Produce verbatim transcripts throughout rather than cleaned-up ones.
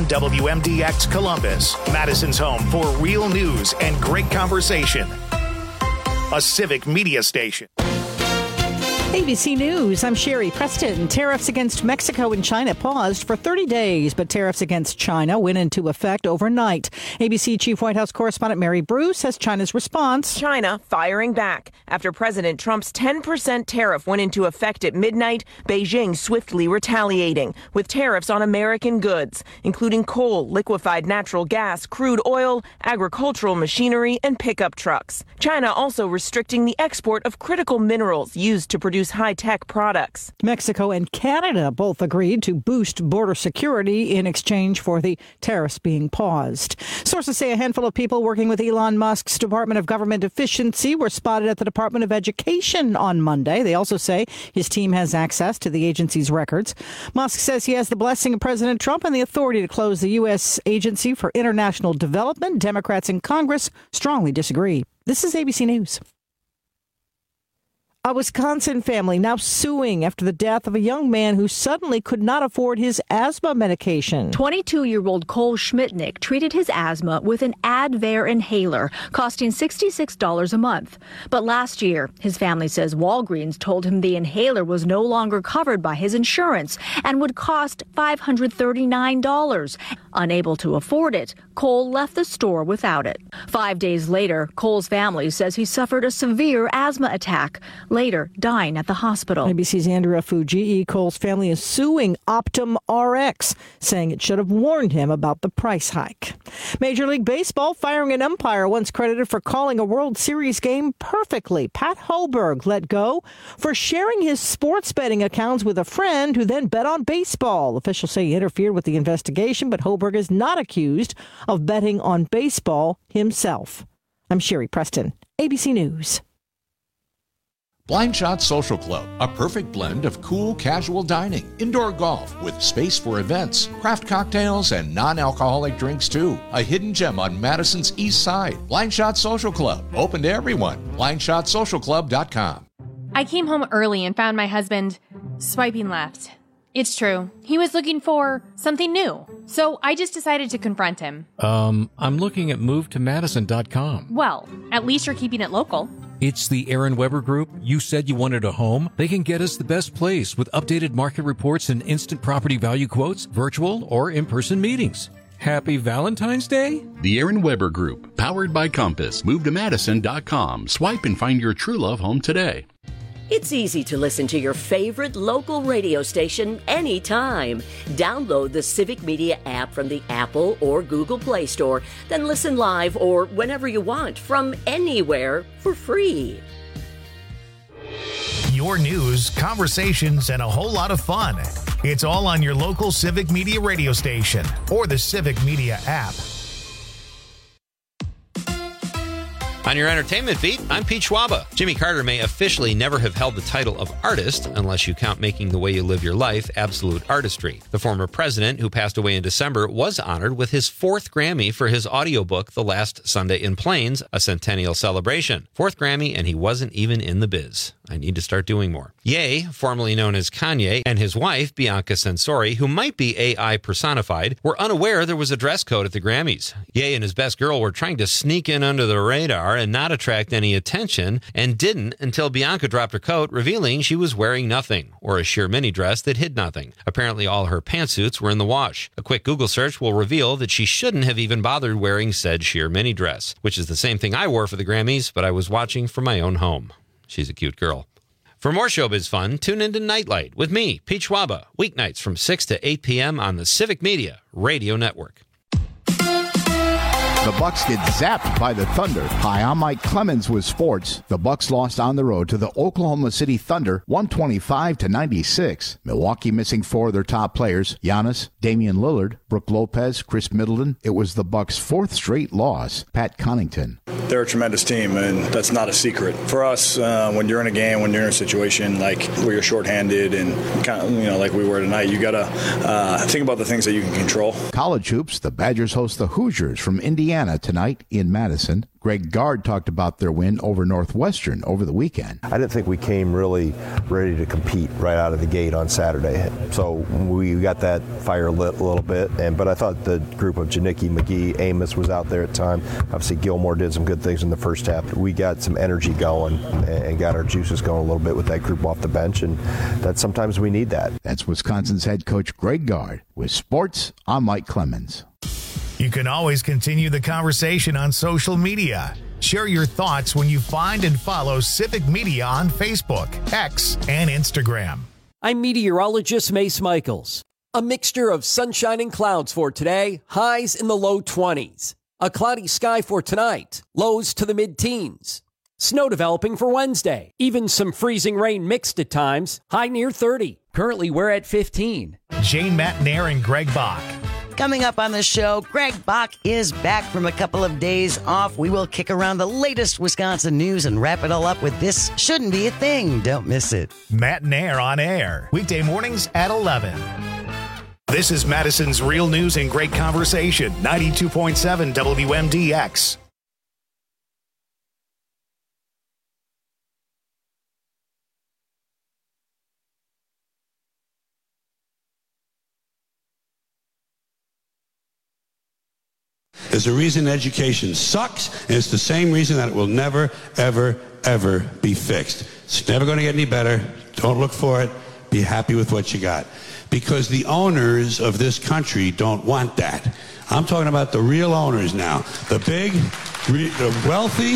Madison W M D X Columbus, Madison's home for real news and great conversation. A civic media station. A B C News, I'm Sherry Preston. Tariffs against Mexico and China paused for thirty days, but tariffs against China went into effect overnight. A B C Chief White House Correspondent Mary Bruce has China's response. China firing back. After President Trump's ten percent tariff went into effect at midnight, Beijing swiftly retaliating with tariffs on American goods, including coal, liquefied natural gas, crude oil, agricultural machinery, and pickup trucks. China also restricting the export of critical minerals used to produce high-tech products. Mexico and Canada both agreed to boost border security in exchange for the tariffs being paused. Sources say a handful of people working with Elon Musk's Department of Government Efficiency were spotted at the Department of Education on Monday. They also say his team has access to the agency's records. Musk says he has the blessing of President Trump and the authority to close the U S Agency for International Development. Democrats in Congress strongly disagree. This is A B C News. A Wisconsin family now suing after the death of a young man who suddenly could not afford his asthma medication. twenty-two-year-old Cole Schmitnick treated his asthma with an Advair inhaler, costing sixty-six dollars a month. But last year, his family says Walgreens told him the inhaler was no longer covered by his insurance and would cost five hundred thirty-nine dollars. Unable to afford it, Cole left the store without it. Five days later, Cole's family says he suffered a severe asthma attack, later dying at the hospital. A B C's Andrea Fujii. Cole's family is suing Optum R X, saying it should have warned him about the price hike. Major League Baseball firing an umpire once credited for calling a World Series game perfectly. Pat Hoberg let go for sharing his sports betting accounts with a friend who then bet on baseball. Officials say he interfered with the investigation, but Hoberg is not accused of betting on baseball himself. I'm Sherry Preston, A B C News. Blind Shot Social Club, a perfect blend of cool, casual dining, indoor golf with space for events, craft cocktails, and non-alcoholic drinks too. A hidden gem on Madison's east side. Blind Shot Social Club, open to everyone. blind shot social club dot com. I came home early and found my husband swiping left. It's true. He was looking for something new. So I just decided to confront him. Um, I'm looking at move to madison dot com. Well, at least you're keeping it local. It's the Aaron Weber Group. You said you wanted a home. They can get us the best place with updated market reports and instant property value quotes, virtual or in-person meetings. Happy Valentine's Day? The Aaron Weber Group, powered by Compass. move to madison dot com. Swipe and find your true love home today. It's easy to listen to your favorite local radio station anytime. Download the Civic Media app from the Apple or Google Play Store, then listen live or whenever you want from anywhere for free. Your news, conversations, and a whole lot of fun. It's all on your local Civic Media radio station or the Civic Media app. On your entertainment beat, I'm Pete Schwaba. Jimmy Carter may officially never have held the title of artist unless you count Making the Way You Live Your Life absolute artistry. The former president, who passed away in December, was honored with his fourth Grammy for his audiobook, The Last Sunday in Plains, a centennial celebration. Fourth Grammy, and he wasn't even in the biz. I need to start doing more. Ye, formerly known as Kanye, and his wife, Bianca Censori, who might be A I personified, were unaware there was a dress code at the Grammys. Ye and his best girl were trying to sneak in under the radar and not attract any attention, and didn't until Bianca dropped her coat, revealing she was wearing nothing, or a sheer mini dress that hid nothing. Apparently all her pantsuits were in the wash. A quick Google search will reveal that she shouldn't have even bothered wearing said sheer mini dress, which is the same thing I wore for the Grammys, but I was watching from my own home. She's a cute girl. For more showbiz fun, tune into Nightlight with me, Pete Schwaba, weeknights from six to eight p.m. on the Civic Media Radio Network. The Bucks get zapped by the Thunder. Hi, I'm Mike Clemens with sports. The Bucks lost on the road to the Oklahoma City Thunder, one twenty-five to ninety-six. Milwaukee missing four of their top players: Giannis, Damian Lillard, Brook Lopez, Chris Middleton. It was the Bucks' fourth straight loss. Pat Connaughton. They're a tremendous team, and that's not a secret for us. Uh, when you're in a game, when you're in a situation like where you're shorthanded and kind of, you know, like we were tonight, you gotta uh, think about the things that you can control. College hoops. The Badgers host the Hoosiers from Indiana tonight in Madison. Greg Gard talked about their win over Northwestern over the weekend. I didn't think we came really ready to compete right out of the gate on Saturday. So we got that fire lit a little bit. And but I thought the group of Janicki, McGee, Amos was out there at the time. Obviously, Gilmore did some good things in the first half. We got some energy going and got our juices going a little bit with that group off the bench. And that sometimes we need that. That's Wisconsin's head coach Greg Gard. With sports, I'm Mike Clemens. You can always continue the conversation on social media. Share your thoughts when you find and follow Civic Media on Facebook, X, and Instagram. I'm meteorologist Mace Michaels. A mixture of sunshine and clouds for today, highs in the low twenties. A cloudy sky for tonight, lows to the mid-teens. Snow developing for Wednesday. Even some freezing rain mixed at times, high near thirty. Currently, we're at fifteen. Jane Matenaer and Greg Bach. Coming up on the show, Greg Bach is back from a couple of days off. We will kick around the latest Wisconsin news and wrap it all up with This Shouldn't Be a Thing. Don't miss it. Matenaer on air, weekday mornings at eleven. This is Madison's Real News and Great Conversation, ninety-two point seven W M D X. There's a reason education sucks, and it's the same reason that it will never, ever, ever be fixed. It's never going to get any better. Don't look for it. Be happy with what you got. Because the owners of this country don't want that. I'm talking about the real owners now. The big, re- the wealthy,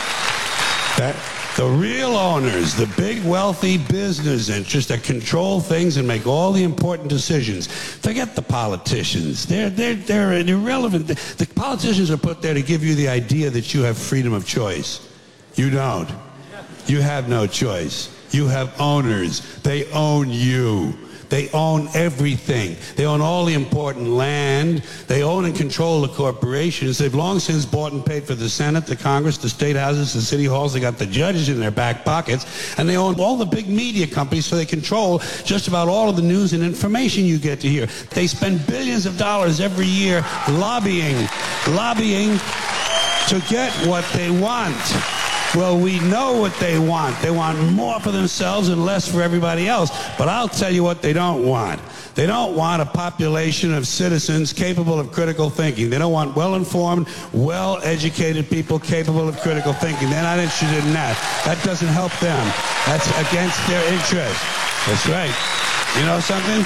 that, the real owners, the big, wealthy business interests that control things and make all the important decisions. Forget the politicians. They're, they're, they're irrelevant. The politicians are put there to give you the idea that you have freedom of choice. You don't. You have no choice. You have owners. They own you. They own everything. They own all the important land. They own and control the corporations. They've long since bought and paid for the Senate, the Congress, the state houses, the city halls. They got the judges in their back pockets. And they own all the big media companies, so they control just about all of the news and information you get to hear. They spend billions of dollars every year lobbying, lobbying to get what they want. Well, we know what they want. They want more for themselves and less for everybody else. But I'll tell you what they don't want. They don't want a population of citizens capable of critical thinking. They don't want well-informed, well-educated people capable of critical thinking. They're not interested in that. That doesn't help them. That's against their interest. That's right. You know something?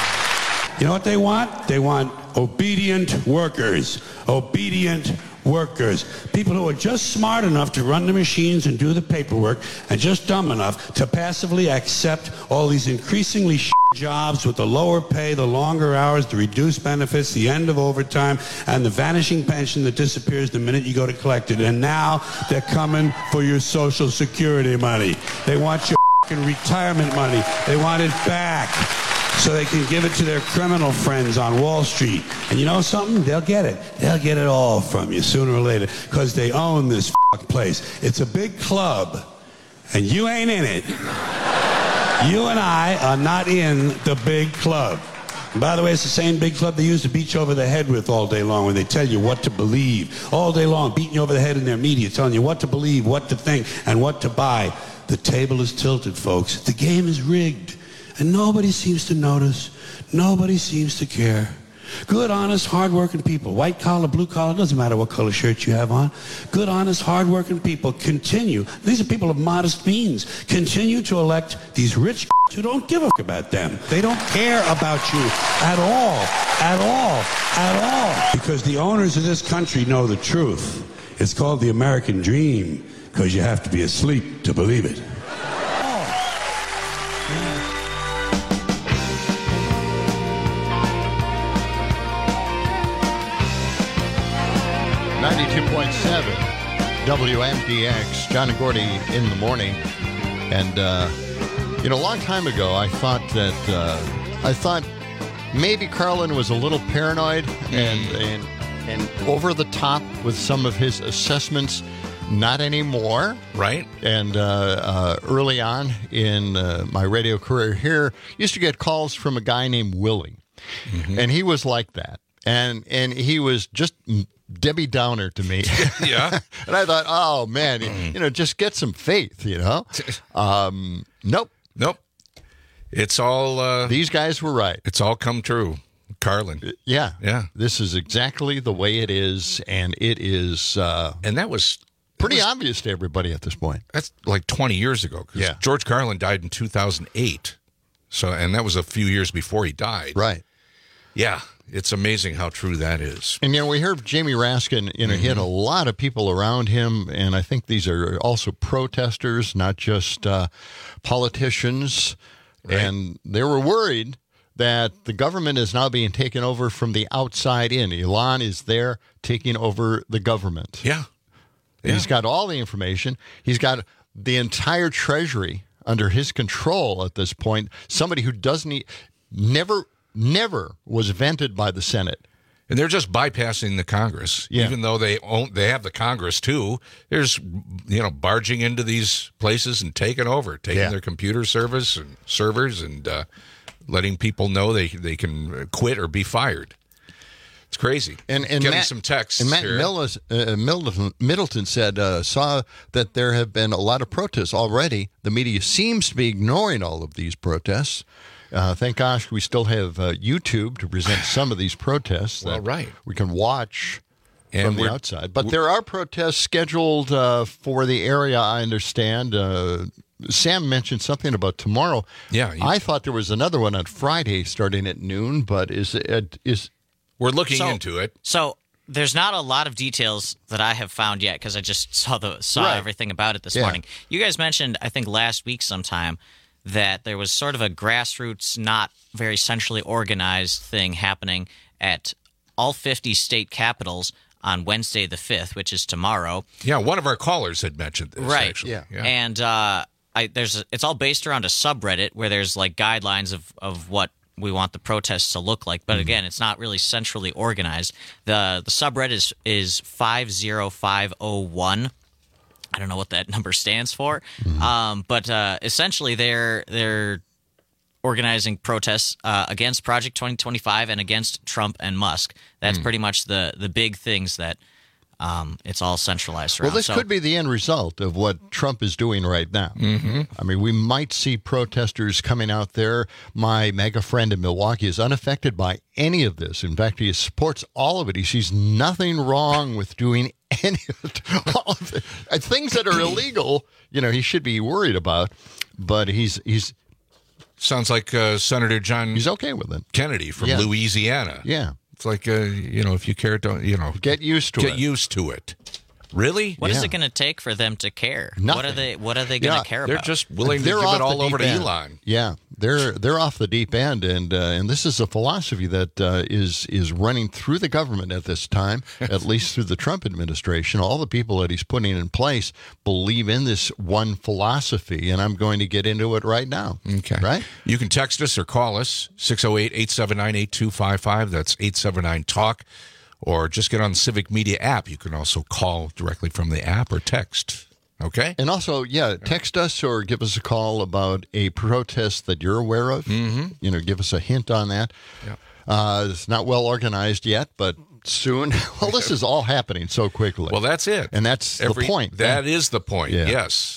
You know what they want? They want obedient workers. Obedient workers, people who are just smart enough to run the machines and do the paperwork and just dumb enough to passively accept all these increasingly shit jobs with the lower pay, the longer hours, the reduced benefits, the end of overtime, and the vanishing pension that disappears the minute you go to collect it. And now they're coming for your Social Security money. They want your fucking retirement money. They want it back, so they can give it to their criminal friends on Wall Street. And you know something? They'll get it. They'll get it all from you sooner or later, because they own this f- place. It's a big club, and you ain't in it. You and I are not in the big club. And by the way, it's the same big club they use to beat you over the head with all day long when they tell you what to believe. All day long, beating you over the head in their media, telling you what to believe, what to think, and what to buy. The table is tilted, folks. The game is rigged. And nobody seems to notice. Nobody seems to care. Good, honest, hard-working people, white collar, blue collar, doesn't matter what color shirt you have on. Good, honest, hard-working people continue. These are people of modest means. Continue to elect these rich who don't give a f- about them. They don't care about you at all, at all, at all. Because the owners of this country know the truth. It's called the American dream, because you have to be asleep to believe it. ninety-two point seven W M D X, John and Gordy in the morning. And, uh, you know, a long time ago, I thought that, uh, I thought maybe Carlin was a little paranoid and, and, and over the top with some of his assessments. Not anymore. Right. And uh, uh, early on in uh, my radio career here, used to get calls from a guy named Willie. Mm-hmm. And he was like that. And and he was just Debbie Downer to me. Yeah. And I thought, oh, man, you know, just get some faith, you know. Um, nope. Nope. It's all... Uh, These guys were right. It's all come true. Carlin. Yeah. Yeah. This is exactly the way it is, and it is... Uh, and that was... Pretty was, obvious to everybody at this point. That's like twenty years ago. Yeah. George Carlin died in two thousand eight. So, and that was a few years before he died. Right. Yeah. It's amazing how true that is. And, you know, we heard Jamie Raskin, you know, mm-hmm. he had a lot of people around him, and I think these are also protesters, not just uh, politicians. Right. And they were worried that the government is now being taken over from the outside in. Elon is there taking over the government. Yeah. yeah. He's got all the information. He's got the entire treasury under his control at this point. Somebody who doesn't e- never, never was vented by the Senate. And they're just bypassing the Congress, yeah. even though they own, they have the Congress too. There's, you know, barging into these places and taking over, taking yeah. their computer service and servers and uh, letting people know they they can quit or be fired. It's crazy. And, and getting Matt, some texts. And Matt here. Millis, uh, Middleton, Middleton said uh, saw that there have been a lot of protests already. The media seems to be ignoring all of these protests. Uh, thank gosh we still have uh, YouTube to present some of these protests. Well, that right. We can watch and from the outside. But there are protests scheduled uh, for the area, I understand. Uh, Sam mentioned something about tomorrow. Yeah. I thought there was another one on Friday starting at noon, but is it is we're looking so, into it. So there's not a lot of details that I have found yet because I just saw the saw right. everything about it this yeah. morning. You guys mentioned, I think last week sometime, that there was sort of a grassroots, not very centrally organized thing happening at all fifty state capitals on Wednesday the fifth, which is tomorrow. Yeah, one of our callers had mentioned this, right. actually. Yeah. yeah. And uh, I, there's a, it's all based around a subreddit where there's like guidelines of, of what we want the protests to look like. But again, it's not really centrally organized. The the subreddit is, is five zero five zero one. I don't know what that number stands for, mm-hmm. um, but uh, essentially they're they're organizing protests uh, against Project twenty twenty-five and against Trump and Musk. That's mm. pretty much the the big things that um, it's all centralized around. Well, this so, could be the end result of what Trump is doing right now. Mm-hmm. I mean, we might see protesters coming out there. My mega friend in Milwaukee is unaffected by any of this. In fact, he supports all of it. He sees nothing wrong with doing any of it. All of it. Things that are illegal, you know, he should be worried about. But he's he's sounds like uh, Senator John. He's okay with it. Kennedy from yeah. Louisiana. Yeah. It's like, uh, you know, if you care, don't, you know. Get used to get it. Get used to it. Really? What yeah. is it going to take for them to care? Nothing. What are they What are they going to yeah, care they're about? They're just willing they're to give it all the over to end. Elon. Yeah, they're they're off the deep end, and uh, and this is a philosophy that uh, is is running through the government at this time, at least through the Trump administration. All the people that he's putting in place believe in this one philosophy, and I'm going to get into it right now. Okay. Right? You can text us or call us, six oh eight, eight seven nine, eight two five five. That's eight seven nine, talk. Or just get on the Civic Media app. You can also call directly from the app or text. Okay? And also, yeah, text us or give us a call about a protest that you're aware of. Mm-hmm. You know, give us a hint on that. Yeah. Uh, it's not well organized yet, but soon. Well, this is all happening so quickly. Well, that's it. And that's Every, the point. That yeah. is the point, yeah. yes.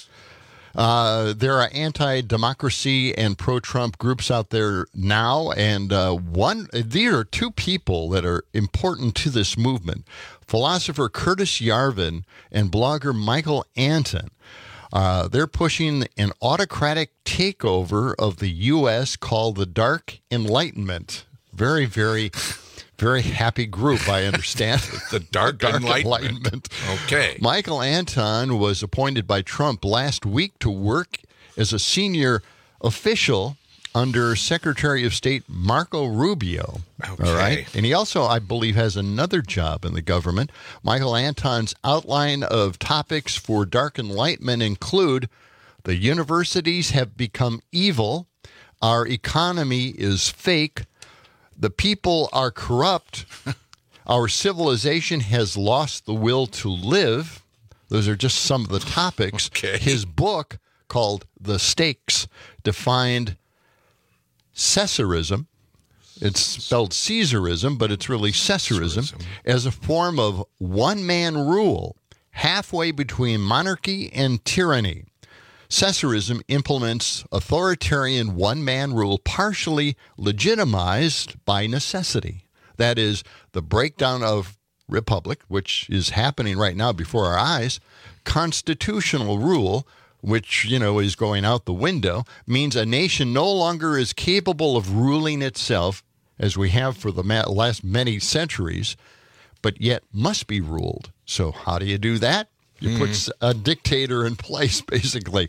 Uh, there are anti-democracy and pro-Trump groups out there now, and uh, one these are two people that are important to this movement. Philosopher Curtis Yarvin and blogger Michael Anton. Uh, they're pushing an autocratic takeover of the U S called the Dark Enlightenment. Very, very... Very happy group, I understand. the Dark, Dark Enlightenment. Enlightenment. Okay. Michael Anton was appointed by Trump last week to work as a senior official under Secretary of State Marco Rubio. Okay. All right. And he also, I believe, has another job in the government. Michael Anton's outline of topics for Dark Enlightenment include the universities have become evil, our economy is fake, the people are corrupt. Our civilization has lost the will to live. Those are just some of the topics. Okay. His book, called The Stakes, defined Caesarism. It's spelled Caesarism, but it's really Caesarism, as a form of one-man rule halfway between monarchy and tyranny. Caesarism implements authoritarian one-man rule partially legitimized by necessity. That is, the breakdown of republic, which is happening right now before our eyes. Constitutional rule, which, you know, is going out the window, means a nation no longer is capable of ruling itself, as we have for the last many centuries, but yet must be ruled. So how do you do that? You mm. put a dictator in place, basically.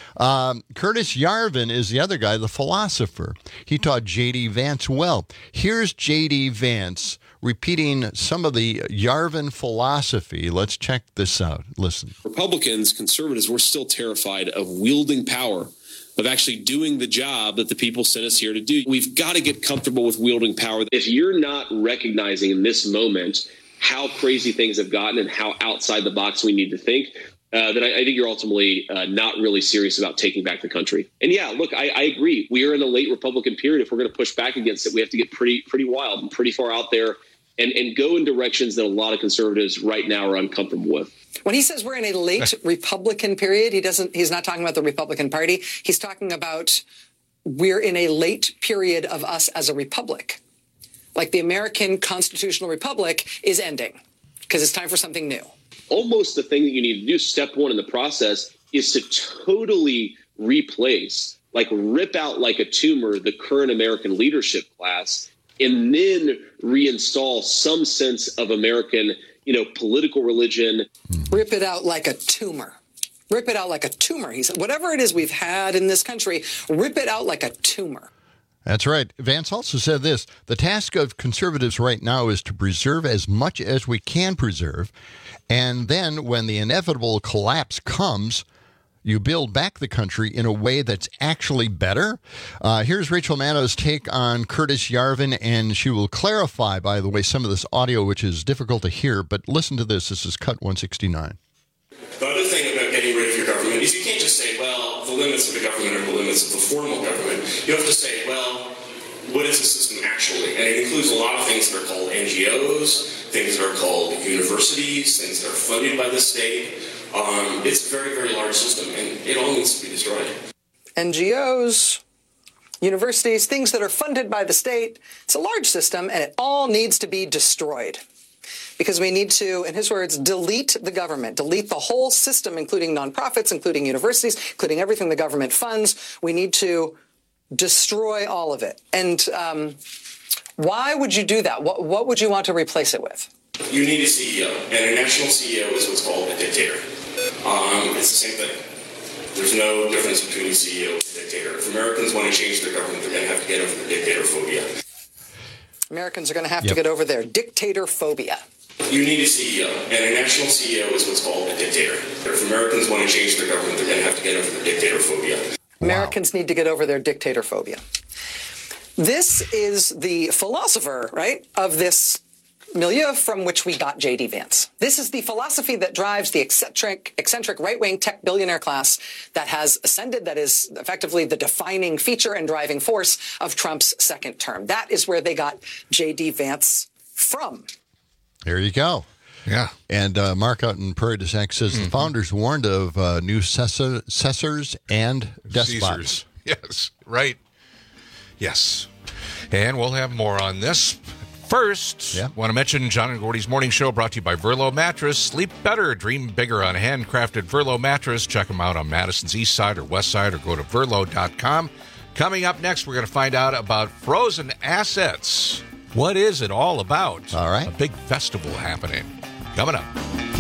Um, Curtis Yarvin is the other guy, the philosopher. He taught J D. Vance well. Here's J D. Vance repeating some of the Yarvin philosophy. Let's check this out. Listen. Republicans, conservatives, we're still terrified of wielding power, of actually doing the job that the people sent us here to do. We've got to get comfortable with wielding power. If you're not recognizing in this moment how crazy things have gotten and how outside the box we need to think, uh, then I, I think you're ultimately uh, not really serious about taking back the country. And yeah, look, I, I agree. We are in a late Republican period. If we're going to push back against it, we have to get pretty pretty wild and pretty far out there and, and go in directions that a lot of conservatives right now are uncomfortable with. When he says we're in a late Republican period, he doesn't. He's not talking about the Republican Party. He's talking about we're in a late period of us as a republic. Like the American constitutional republic is ending because it's time for something new. Almost the thing that you need to do, step one in the process, is to totally replace, like rip out like a tumor, the current American leadership class, and then reinstall some sense of American, you know, political religion. Rip it out like a tumor. Rip it out like a tumor. He said, whatever it is we've had in this country, rip it out like a tumor. That's right. Vance also said this: the task of conservatives right now is to preserve as much as we can preserve. And then when the inevitable collapse comes, you build back the country in a way that's actually better. Uh, here's Rachel Maddow's take on Curtis Yarvin, and she will clarify, by the way, some of this audio, which is difficult to hear. But listen to this. This is cut one sixty-nine. The other thing about getting rid of your government is you can't just say, well, the limits of the government are the limits of the formal government. You have to say, well, what is the system actually? And it includes a lot of things that are called N G Os, things that are called universities, things that are funded by the state. Um, it's a very, very large system, and it all needs to be destroyed. N G Os, universities, things that are funded by the state. It's a large system, and it all needs to be destroyed. Because we need to, in his words, delete the government, delete the whole system, including nonprofits, including universities, including everything the government funds. We need to destroy all of it. And um, why would you do that? What, what would you want to replace it with? You need a C E O, and a national C E O is what's called a dictator. Um, it's the same thing. There's no difference between a C E O and a dictator. If Americans want to change their government, they're going to have to get over the dictator phobia. Americans are going to have Yep. to get over their dictator phobia. You need a C E O, and a national C E O is what's called a dictator. If Americans want to change their government, they're going to have to get over the dictator phobia. Americans need to get over their dictator phobia. This is the philosopher, right, of this milieu from which we got J D. Vance. This is the philosophy that drives the eccentric, eccentric right-wing tech billionaire class that has ascended, that is effectively the defining feature and driving force of Trump's second term. That is where they got J D. Vance from. There you go. Yeah. And uh, Mark out in Prairie du Sac says mm-hmm. the founders warned of uh, new cessor- cessors and despots. Caesars. Yes, right. Yes. And we'll have more on this. First, yeah. want to mention John and Gordy's Morning Show brought to you by Verlo Mattress. Sleep better, dream bigger on a handcrafted Verlo mattress. Check them out on Madison's East Side or West Side or go to verlo dot com. Coming up next, we're going to find out about frozen assets. What is it all about? All right. A big festival happening. Coming up.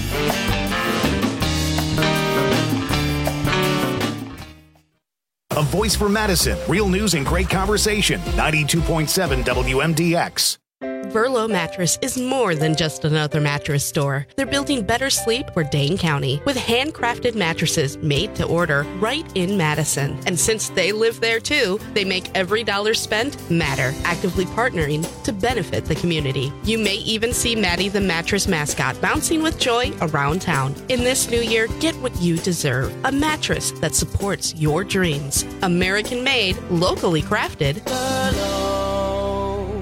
A voice for Madison. Real news and great conversation. ninety-two point seven W M D X. Verlo Mattress is more than just another mattress store. They're building better sleep for Dane County with handcrafted mattresses made to order right in Madison. And since they live there too, they make every dollar spent matter, actively partnering to benefit the community. You may even see Maddie the mattress mascot bouncing with joy around town. In this new year, get what you deserve. A mattress that supports your dreams. American made, locally crafted. Verlo.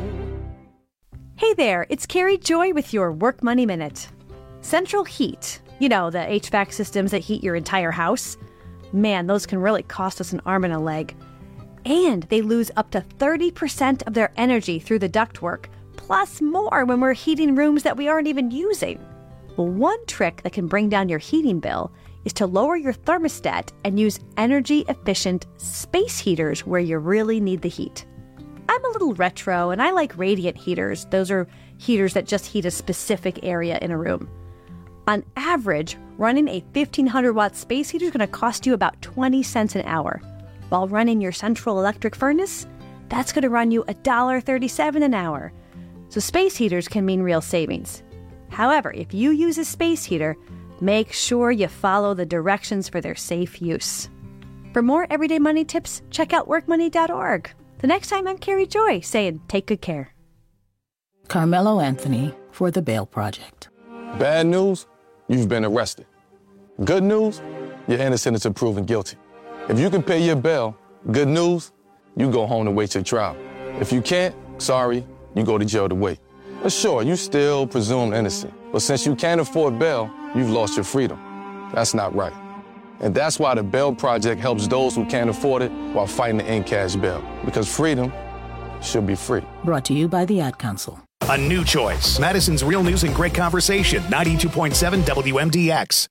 there, it's Carrie Joy with your Work Money Minute. Central heat, you know, the H V A C systems that heat your entire house. Man, those can really cost us an arm and a leg. And they lose up to thirty percent of their energy through the ductwork, plus more when we're heating rooms that we aren't even using. Well, one trick that can bring down your heating bill is to lower your thermostat and use energy-efficient space heaters where you really need the heat. I'm a little retro, and I like radiant heaters. Those are heaters that just heat a specific area in a room. On average, running a fifteen hundred watt space heater is going to cost you about twenty cents an hour. While running your central electric furnace, that's going to run you one dollar and thirty-seven cents an hour. So space heaters can mean real savings. However, if you use a space heater, make sure you follow the directions for their safe use. For more everyday money tips, check out work money dot org. The next time, I'm Carrie Joy saying, take good care. Carmelo Anthony for the Bail Project. Bad news, you've been arrested. Good news, you're innocent until proven guilty. If you can pay your bail, good news, you go home to wait your trial. If you can't, sorry, you go to jail to wait. But sure, you still presumed innocent. But since you can't afford bail, you've lost your freedom. That's not right. And that's why the Bail Project helps those who can't afford it while fighting to end cash bail. Because freedom should be free. Brought to you by the Ad Council. A new choice. Madison's Real News and Great Conversation. ninety-two point seven W M D X.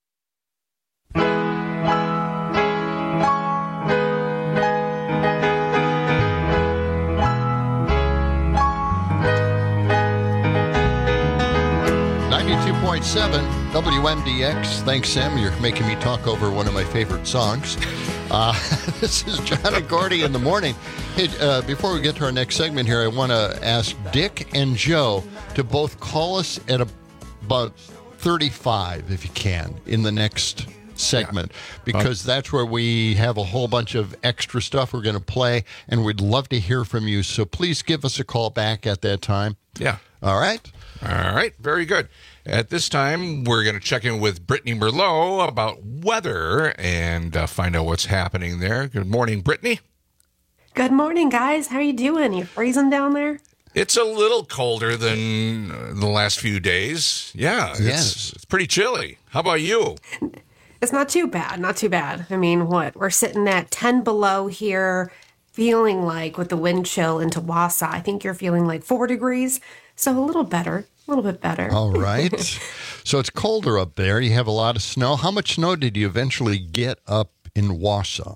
ninety-two point seven W M D X. Thanks, Sam. You're making me talk over one of my favorite songs. Uh, this is John and Gordy in the morning. Hey, uh, before we get to our next segment here, I want to ask Dick and Joe to both call us at about thirty-five, if you can, in the next segment, yeah. because uh, that's where we have a whole bunch of extra stuff we're going to play, and we'd love to hear from you. So please give us a call back at that time. Yeah. All right. All right. Very good. At this time, we're going to check in with Brittany Merlot about weather and uh, find out what's happening there. Good morning, Brittany. Good morning, guys. How are you doing? You freezing down there? It's a little colder than uh, the last few days. Yeah, it's, yes. it's pretty chilly. How about you? It's not too bad. Not too bad. I mean, what? We're sitting at ten below here, feeling like with the wind chill into Wausau, I think you're feeling like four degrees. So a little better, a little bit better. All right. So it's colder up there. You have a lot of snow. How much snow did you eventually get up in Wausau?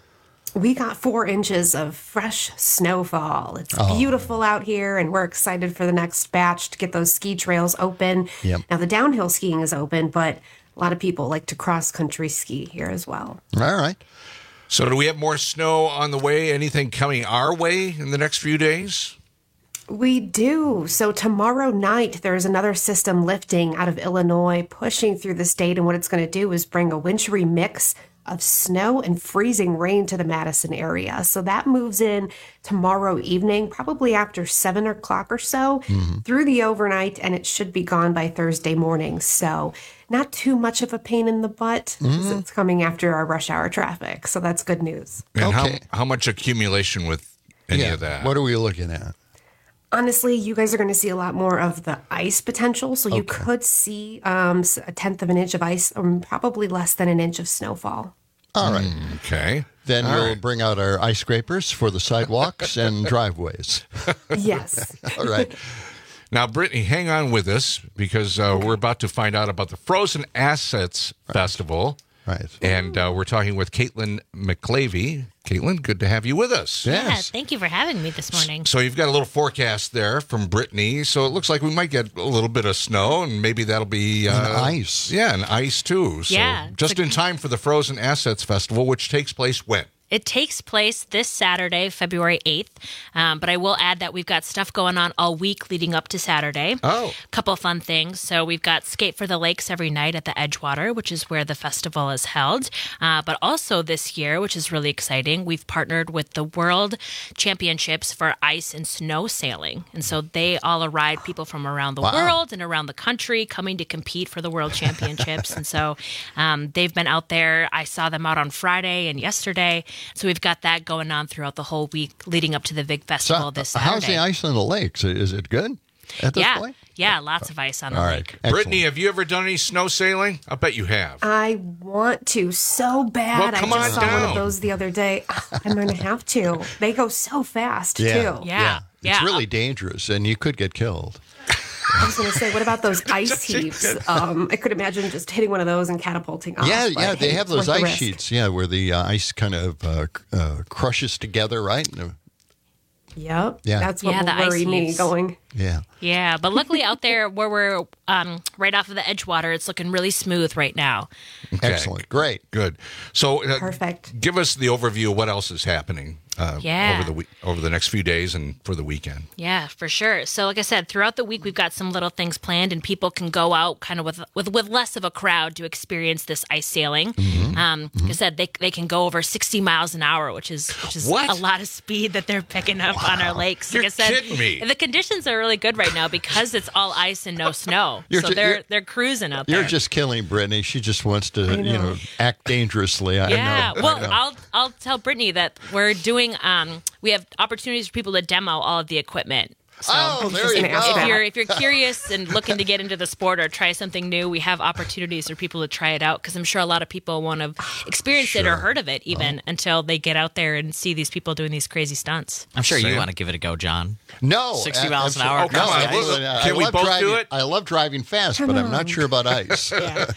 We got four inches of fresh snowfall. It's Oh. beautiful out here, and we're excited for the next batch to get those ski trails open. Yep. Now, the downhill skiing is open, but a lot of people like to cross-country ski here as well. All right. So do we have more snow on the way? Anything coming our way in the next few days? We do. So tomorrow night, there's another system lifting out of Illinois, pushing through the state. And what it's going to do is bring a wintry mix of snow and freezing rain to the Madison area. So that moves in tomorrow evening, probably after seven o'clock or so, Mm-hmm. through the overnight, and it should be gone by Thursday morning. So not too much of a pain in the butt. 'Cause Mhm. It's coming after our rush hour traffic. So that's good news. And Okay. how, how much accumulation with any Yeah. of that? What are we looking at? Honestly, you guys are going to see a lot more of the ice potential. So you Okay. could see um, s- a tenth of an inch of ice, or probably less than an inch of snowfall. All right. Okay. Then All we'll right. bring out our ice scrapers for the sidewalks and driveways. Yes. All right. Now, Brittany, hang on with us because uh, we're about to find out about the Frozen Assets Festival. Right. And uh, we're talking with Caitlin McClavey. Caitlin, good to have you with us. Yeah, thank you for having me this morning. So you've got a little forecast there from Brittany. So it looks like we might get a little bit of snow, and maybe that'll be... Uh, And ice. Yeah, and ice, too. So Yeah, just it's a- in time for the Frozen Assets Festival, which takes place when? It takes place this Saturday, February eighth. Um, but I will add that we've got stuff going on all week leading up to Saturday. Oh. A couple of fun things. So we've got Skate for the Lakes every night at the Edgewater, which is where the festival is held. Uh, but also this year, which is really exciting, we've partnered with the World Championships for Ice and Snow Sailing. And so they all arrive people from around the Wow. world and around the country coming to compete for the World Championships. And so um, they've been out there. I saw them out on Friday and yesterday. So we've got that going on throughout the whole week leading up to the big festival So, this Saturday. how's the ice on the lakes? Is it good? at this yeah. point? Yeah, lots of ice on the All lake. right. Excellent. Brittany, have you ever done any snow sailing? I bet you have. I want to so bad. Well, come I just on saw one down. of those the other day. I'm going to have to. They go so fast, Yeah. too. Yeah. It's really dangerous, and you could get killed. I was going to say, what about those ice heaps? Um, I could imagine just hitting one of those and catapulting off. Yeah, but yeah, they hey, have it's those worth the ice risk. sheets, yeah, where the uh, ice kind of uh, uh, crushes together, right? Yep. Yeah. That's what Yeah, will the ice worry me heaps. going. Yeah. Yeah, but luckily out there where we're um, right off of the Edgewater, it's looking really smooth right now. Okay. Excellent. Great. Good. So, uh, Perfect. give us the overview of what else is happening uh, Yeah. over the week, over the next few days and for the weekend. Yeah, for sure. So, like I said, throughout the week, we've got some little things planned, and people can go out kind of with with, with less of a crowd to experience this ice sailing. Mm-hmm. Um, Like I said, they they can go over sixty miles an hour, which is which is What? a lot of speed that they're picking up on our lakes. Like You're I said, kidding me. the conditions are really good right now because it's all ice and no snow. You're so ju- they're you're- they're cruising out You're there. just killing Brittany. She just wants to, I you know. know, act dangerously. I Yeah, know. well, I know. I'll I'll tell Brittany that we're doing. Um, we have opportunities for people to demo all of the equipment. So Oh, there just you gonna ask go. if that. you're if you're curious and looking to get into the sport or try something new, we have opportunities for people to try it out because I'm sure a lot of people won't have experienced it or Sure. heard of it even until they get out there and see these people doing these crazy stunts. I'm sure Sam? you want to give it a go, John. No. sixty a- miles an absolutely- hour Oh, come across on. the ice. Look, I can we love both do driving- it? I love driving fast, but I'm not sure about ice.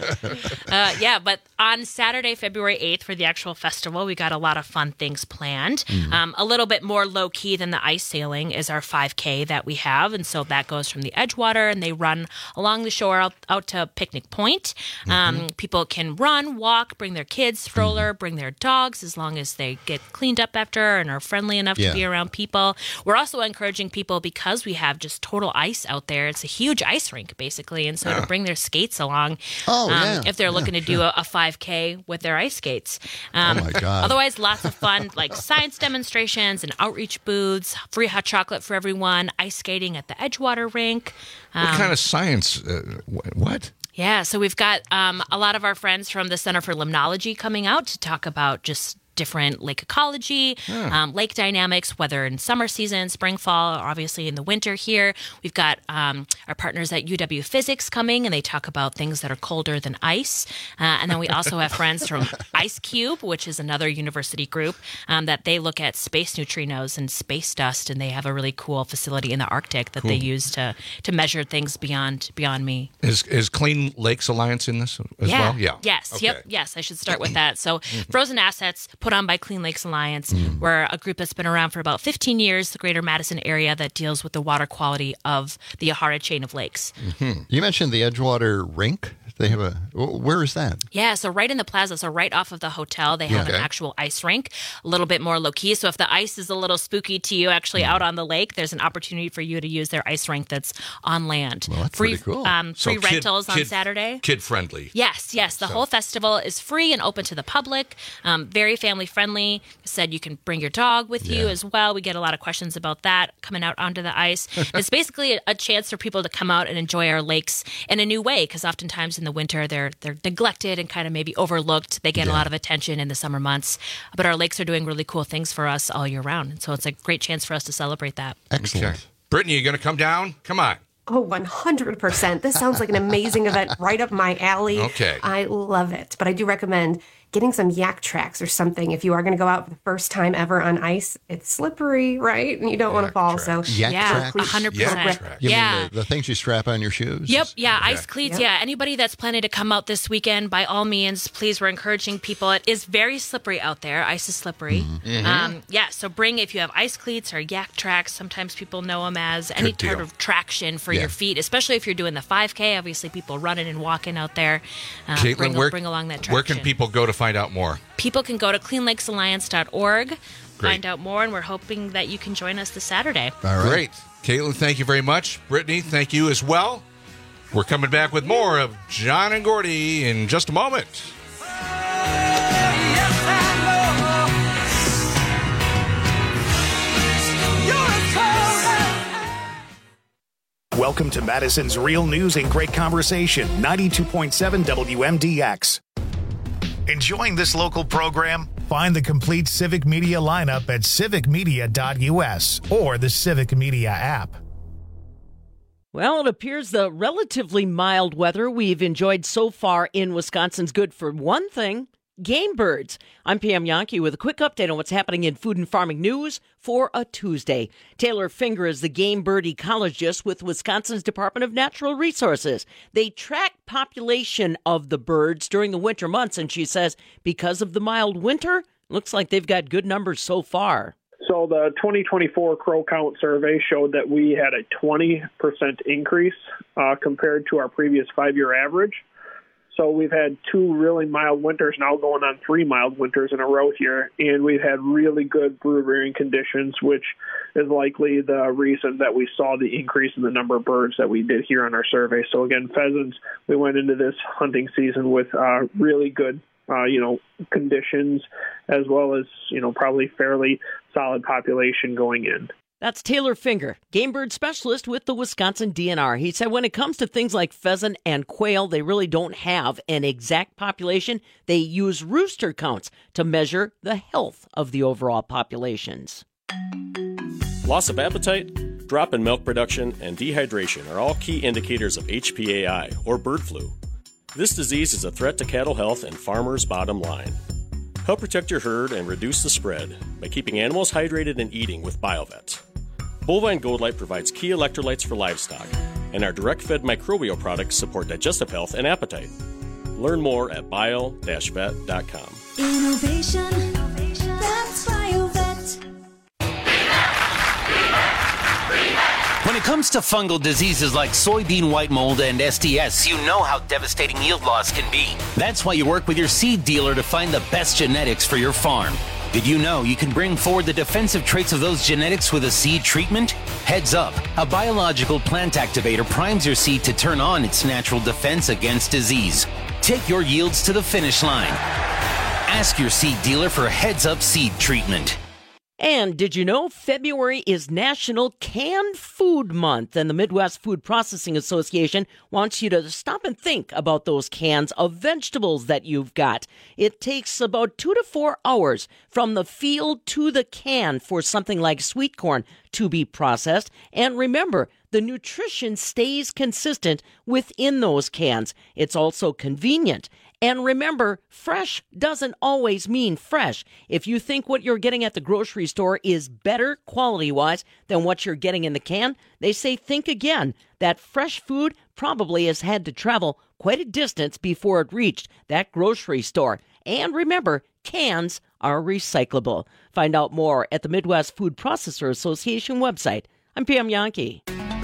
Uh, yeah, but on Saturday, February eighth, for the actual festival, we got a lot of fun things planned. Mm. Um, a little bit more low key than the ice sailing is our five K that we have. And so that goes from the Edgewater and they run along the shore out, out to Picnic Point. Um, people can run, walk, bring their kids, stroller, bring their dogs as long as they get cleaned up after and are friendly enough Yeah. to be around people. We're also encouraging people because we have just total ice out there. It's a huge ice rink, basically. And so to bring their skates along Oh, um, yeah. if they're Yeah, looking to do a, a five K with their ice skates. Um, Oh, my God. Otherwise, lots of fun like science demonstrations and outreach booths, free hot chocolate for everyone, ice skating at the Edgewater rink. What Um, kind of science? Uh, wh- what? yeah, so we've got um, a lot of our friends from the Center for Limnology coming out to talk about just different lake ecology, um, lake dynamics, whether in summer season, spring, fall, or obviously in the winter here. We've got um, our partners at U W Physics coming, and they talk about things that are colder than ice. Uh, and then we also have friends from Ice Cube, which is another university group, um, that they look at space neutrinos and space dust, and they have a really cool facility in the Arctic that they use to to measure things beyond beyond me. Is is Clean Lakes Alliance in this as Yeah. well? Yeah. Yes. Okay. Yep. Yes. I should start with that. So, Frozen Assets, put on by Clean Lakes Alliance. We're a group that's been around for about fifteen years, the greater Madison area, that deals with the water quality of the Yahara chain of lakes. You mentioned the Edgewater rink. They have a. Where is that? Yeah, so right in the plaza, so right off of the hotel, they have Yeah. an actual ice rink, a little bit more low key. So if the ice is a little spooky to you, actually out on the lake, there's an opportunity for you to use their ice rink that's on land. Well, that's free, pretty cool. Um, So free kid- rentals on kid- Saturday. Kid friendly. Yes, yes. The So- whole festival is free and open to the public. Um, very family friendly. Said you can bring your dog with you Yeah. as well. We get a lot of questions about that coming out onto the ice. It's basically a, a chance for people to come out and enjoy our lakes in a new way because oftentimes in the winter they're they're neglected and kind of maybe overlooked. They get a Yeah. lot of attention in the summer months, but our lakes are doing really cool things for us all year round. And so it's a great chance for us to celebrate that. Excellent. Okay. Brittany, you going to come down? Come on. Oh, one hundred percent. This sounds like an amazing event right up my alley. Okay. I love it. But I do recommend getting some yak tracks or something if you are going to go out for the first time ever on ice. It's slippery, right? And you don't want to fall. So, Yak yeah, tracks? one hundred percent. Yak tracks. You Yeah. mean the, the things you strap on your shoes? Yep, yeah, ice Okay. cleats. Yep. Yeah, anybody that's planning to come out this weekend, by all means, please, we're encouraging people. It is very slippery out there. Ice is slippery. Mm-hmm. Um, yeah, so bring, if you have ice cleats or yak tracks, sometimes people know them as any Good deal. sort of traction for Yeah. your feet, especially if you're doing the five K. Obviously, people running and walking out there. Uh, Caitlin, bring, where, bring along that traction. where can people go to find out more? People can go to clean lakes alliance dot org, Great. find out more, and we're hoping that you can join us this Saturday. All right. Great. Caitlin, thank you very much. Brittany, thank you as well. We're coming back with more of John and Gordy in just a moment. Welcome to Madison's Real News and Great Conversation, ninety-two point seven W M D X. Enjoying this local program? Find the complete Civic Media lineup at civic media dot U S or the Civic Media app. Well, it appears the relatively mild weather we've enjoyed so far in Wisconsin's good for one thing, game birds. I'm Pam Yankee with a quick update on what's happening in food and farming news for a Tuesday. Taylor Finger is the game bird ecologist with Wisconsin's Department of Natural Resources. They track population of the birds during the winter months, and she says because of the mild winter, looks like they've got good numbers so far. So the twenty twenty-four crow count survey showed that we had a twenty percent increase uh, compared to our previous five-year average. So we've had two really mild winters now, going on three mild winters in a row here, and we've had really good brood rearing conditions, which is likely the reason that we saw the increase in the number of birds that we did here on our survey. So again, pheasants, we went into this hunting season with uh, really good Uh, you know, conditions, as well as, you know, probably fairly solid population going in. That's Taylor Finger, game bird specialist with the Wisconsin D N R. He said when it comes to things like pheasant and quail, they really don't have an exact population. They use rooster counts to measure the health of the overall populations. Loss of appetite, drop in milk production, and dehydration are all key indicators of H P A I, or bird flu. This disease is a threat to cattle health and farmers' bottom line. Help protect your herd and reduce the spread by keeping animals hydrated and eating with BioVet. Bovine Gold Light provides key electrolytes for livestock, and our direct-fed microbial products support digestive health and appetite. Learn more at bio dash vet dot com. Innovation, that's BioVet. When it comes to fungal diseases like soybean white mold and S T S, you know how devastating yield loss can be. That's why you work with your seed dealer to find the best genetics for your farm. Did you know you can bring forward the defensive traits of those genetics with a seed treatment? Heads up, a biological plant activator primes your seed to turn on its natural defense against disease. Take your yields to the finish line. Ask your seed dealer for Heads Up Seed Treatment. And did you know February is National Canned Food Month, and the Midwest Food Processing Association wants you to stop and think about those cans of vegetables that you've got. It takes about two to four hours from the field to the can for something like sweet corn to be processed. And remember, the nutrition stays consistent within those cans. It's also convenient. And remember, fresh doesn't always mean fresh. If you think what you're getting at the grocery store is better quality-wise than what you're getting in the can, they say think again. That fresh food probably has had to travel quite a distance before it reached that grocery store. And remember, cans are recyclable. Find out more at the Midwest Food Processor Association website. I'm Pam Yankee.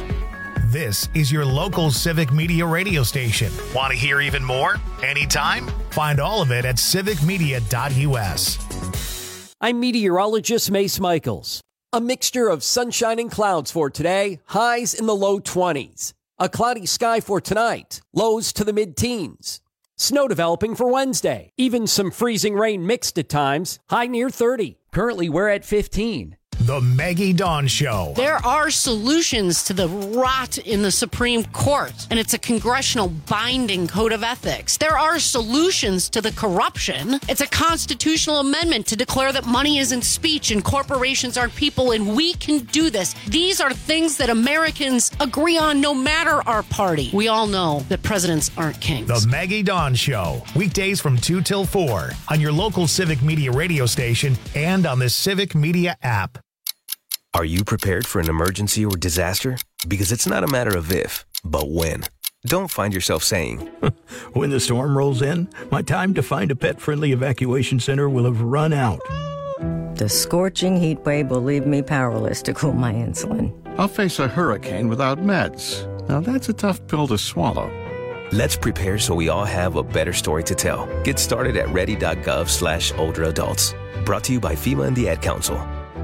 This is your local Civic Media radio station. Want to hear even more? Anytime? Find all of it at civic media dot u s. I'm meteorologist Mace Michaels. A mixture of sunshine and clouds for today, highs in the low twenties. A cloudy sky for tonight, lows to the mid-teens. Snow developing for Wednesday. Even some freezing rain mixed at times, high near thirty. Currently, we're at fifteen. The Maggie Dawn Show. There are solutions to the rot in the Supreme Court, and it's a congressional binding code of ethics. There are solutions to the corruption. It's a constitutional amendment to declare that money isn't speech and corporations aren't people, and we can do this. These are things that Americans agree on no matter our party. We all know that presidents aren't kings. The Maggie Dawn Show. Weekdays from two till four on your local Civic Media radio station and on the Civic Media app. Are you prepared for an emergency or disaster? Because it's not a matter of if, but when. Don't find yourself saying, when the storm rolls in, my time to find a pet-friendly evacuation center will have run out. The scorching heat wave will leave me powerless to cool my insulin. I'll face a hurricane without meds. Now that's a tough pill to swallow. Let's prepare so we all have a better story to tell. Get started at ready.gov slash older adults. Brought to you by FEMA and the Ad Council.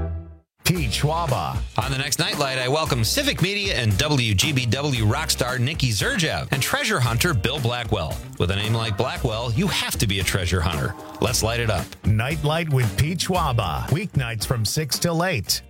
Pete Schwaba. On the next Nightlight, I welcome Civic Media and W G B W rock star Nikki Zerjev and treasure hunter Bill Blackwell. With a name like Blackwell, you have to be a treasure hunter. Let's light it up. Nightlight with Pete Schwaba. Weeknights from six till eight.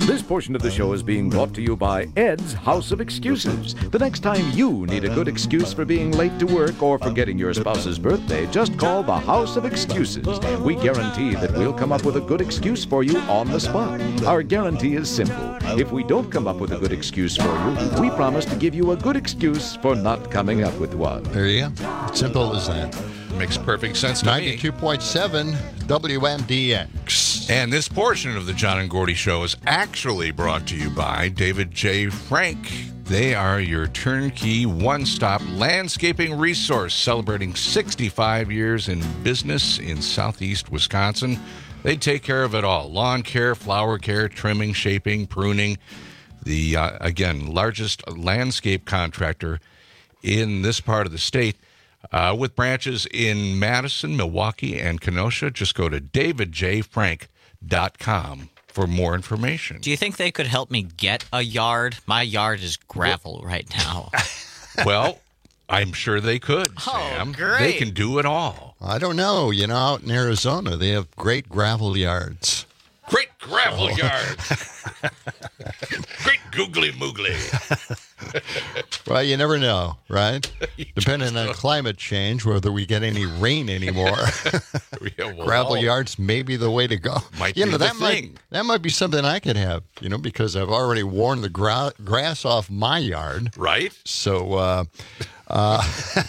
This portion of the show is being brought to you by Ed's House of Excuses. The next time you need a good excuse for being late to work or forgetting your spouse's birthday, just call the House of Excuses. We guarantee that we'll come up with a good excuse for you on the spot. Our guarantee is simple. If we don't come up with a good excuse for you, we promise to give you a good excuse for not coming up with one. There you go. Simple as that. Makes perfect sense to me. ninety-two point seven W M D X. And this portion of the John and Gordy Show is actually brought to you by David J. Frank. They are your turnkey one-stop landscaping resource, celebrating sixty-five years in business in southeast Wisconsin. They take care of it all. Lawn care, flower care, trimming, shaping, pruning. The, uh, again, largest landscape contractor in this part of the state. Uh, with branches in Madison, Milwaukee, and Kenosha, just go to david j frank dot com for more information. Do you think they could help me get a yard? My yard is gravel right now. Well, I'm sure they could, Sam. Oh, great. They can do it all. I don't know. You know, out in Arizona, they have great gravel yards. Great gravel oh. yard. Great googly moogly. Well, you never know, right? Depending on climate change, whether we get any rain anymore. Yeah, well, gravel yards may be the way to go. Might you be know, the that thing. Might, that might be something I could have, you know, because I've already worn the gra- grass off my yard. Right. So, uh... uh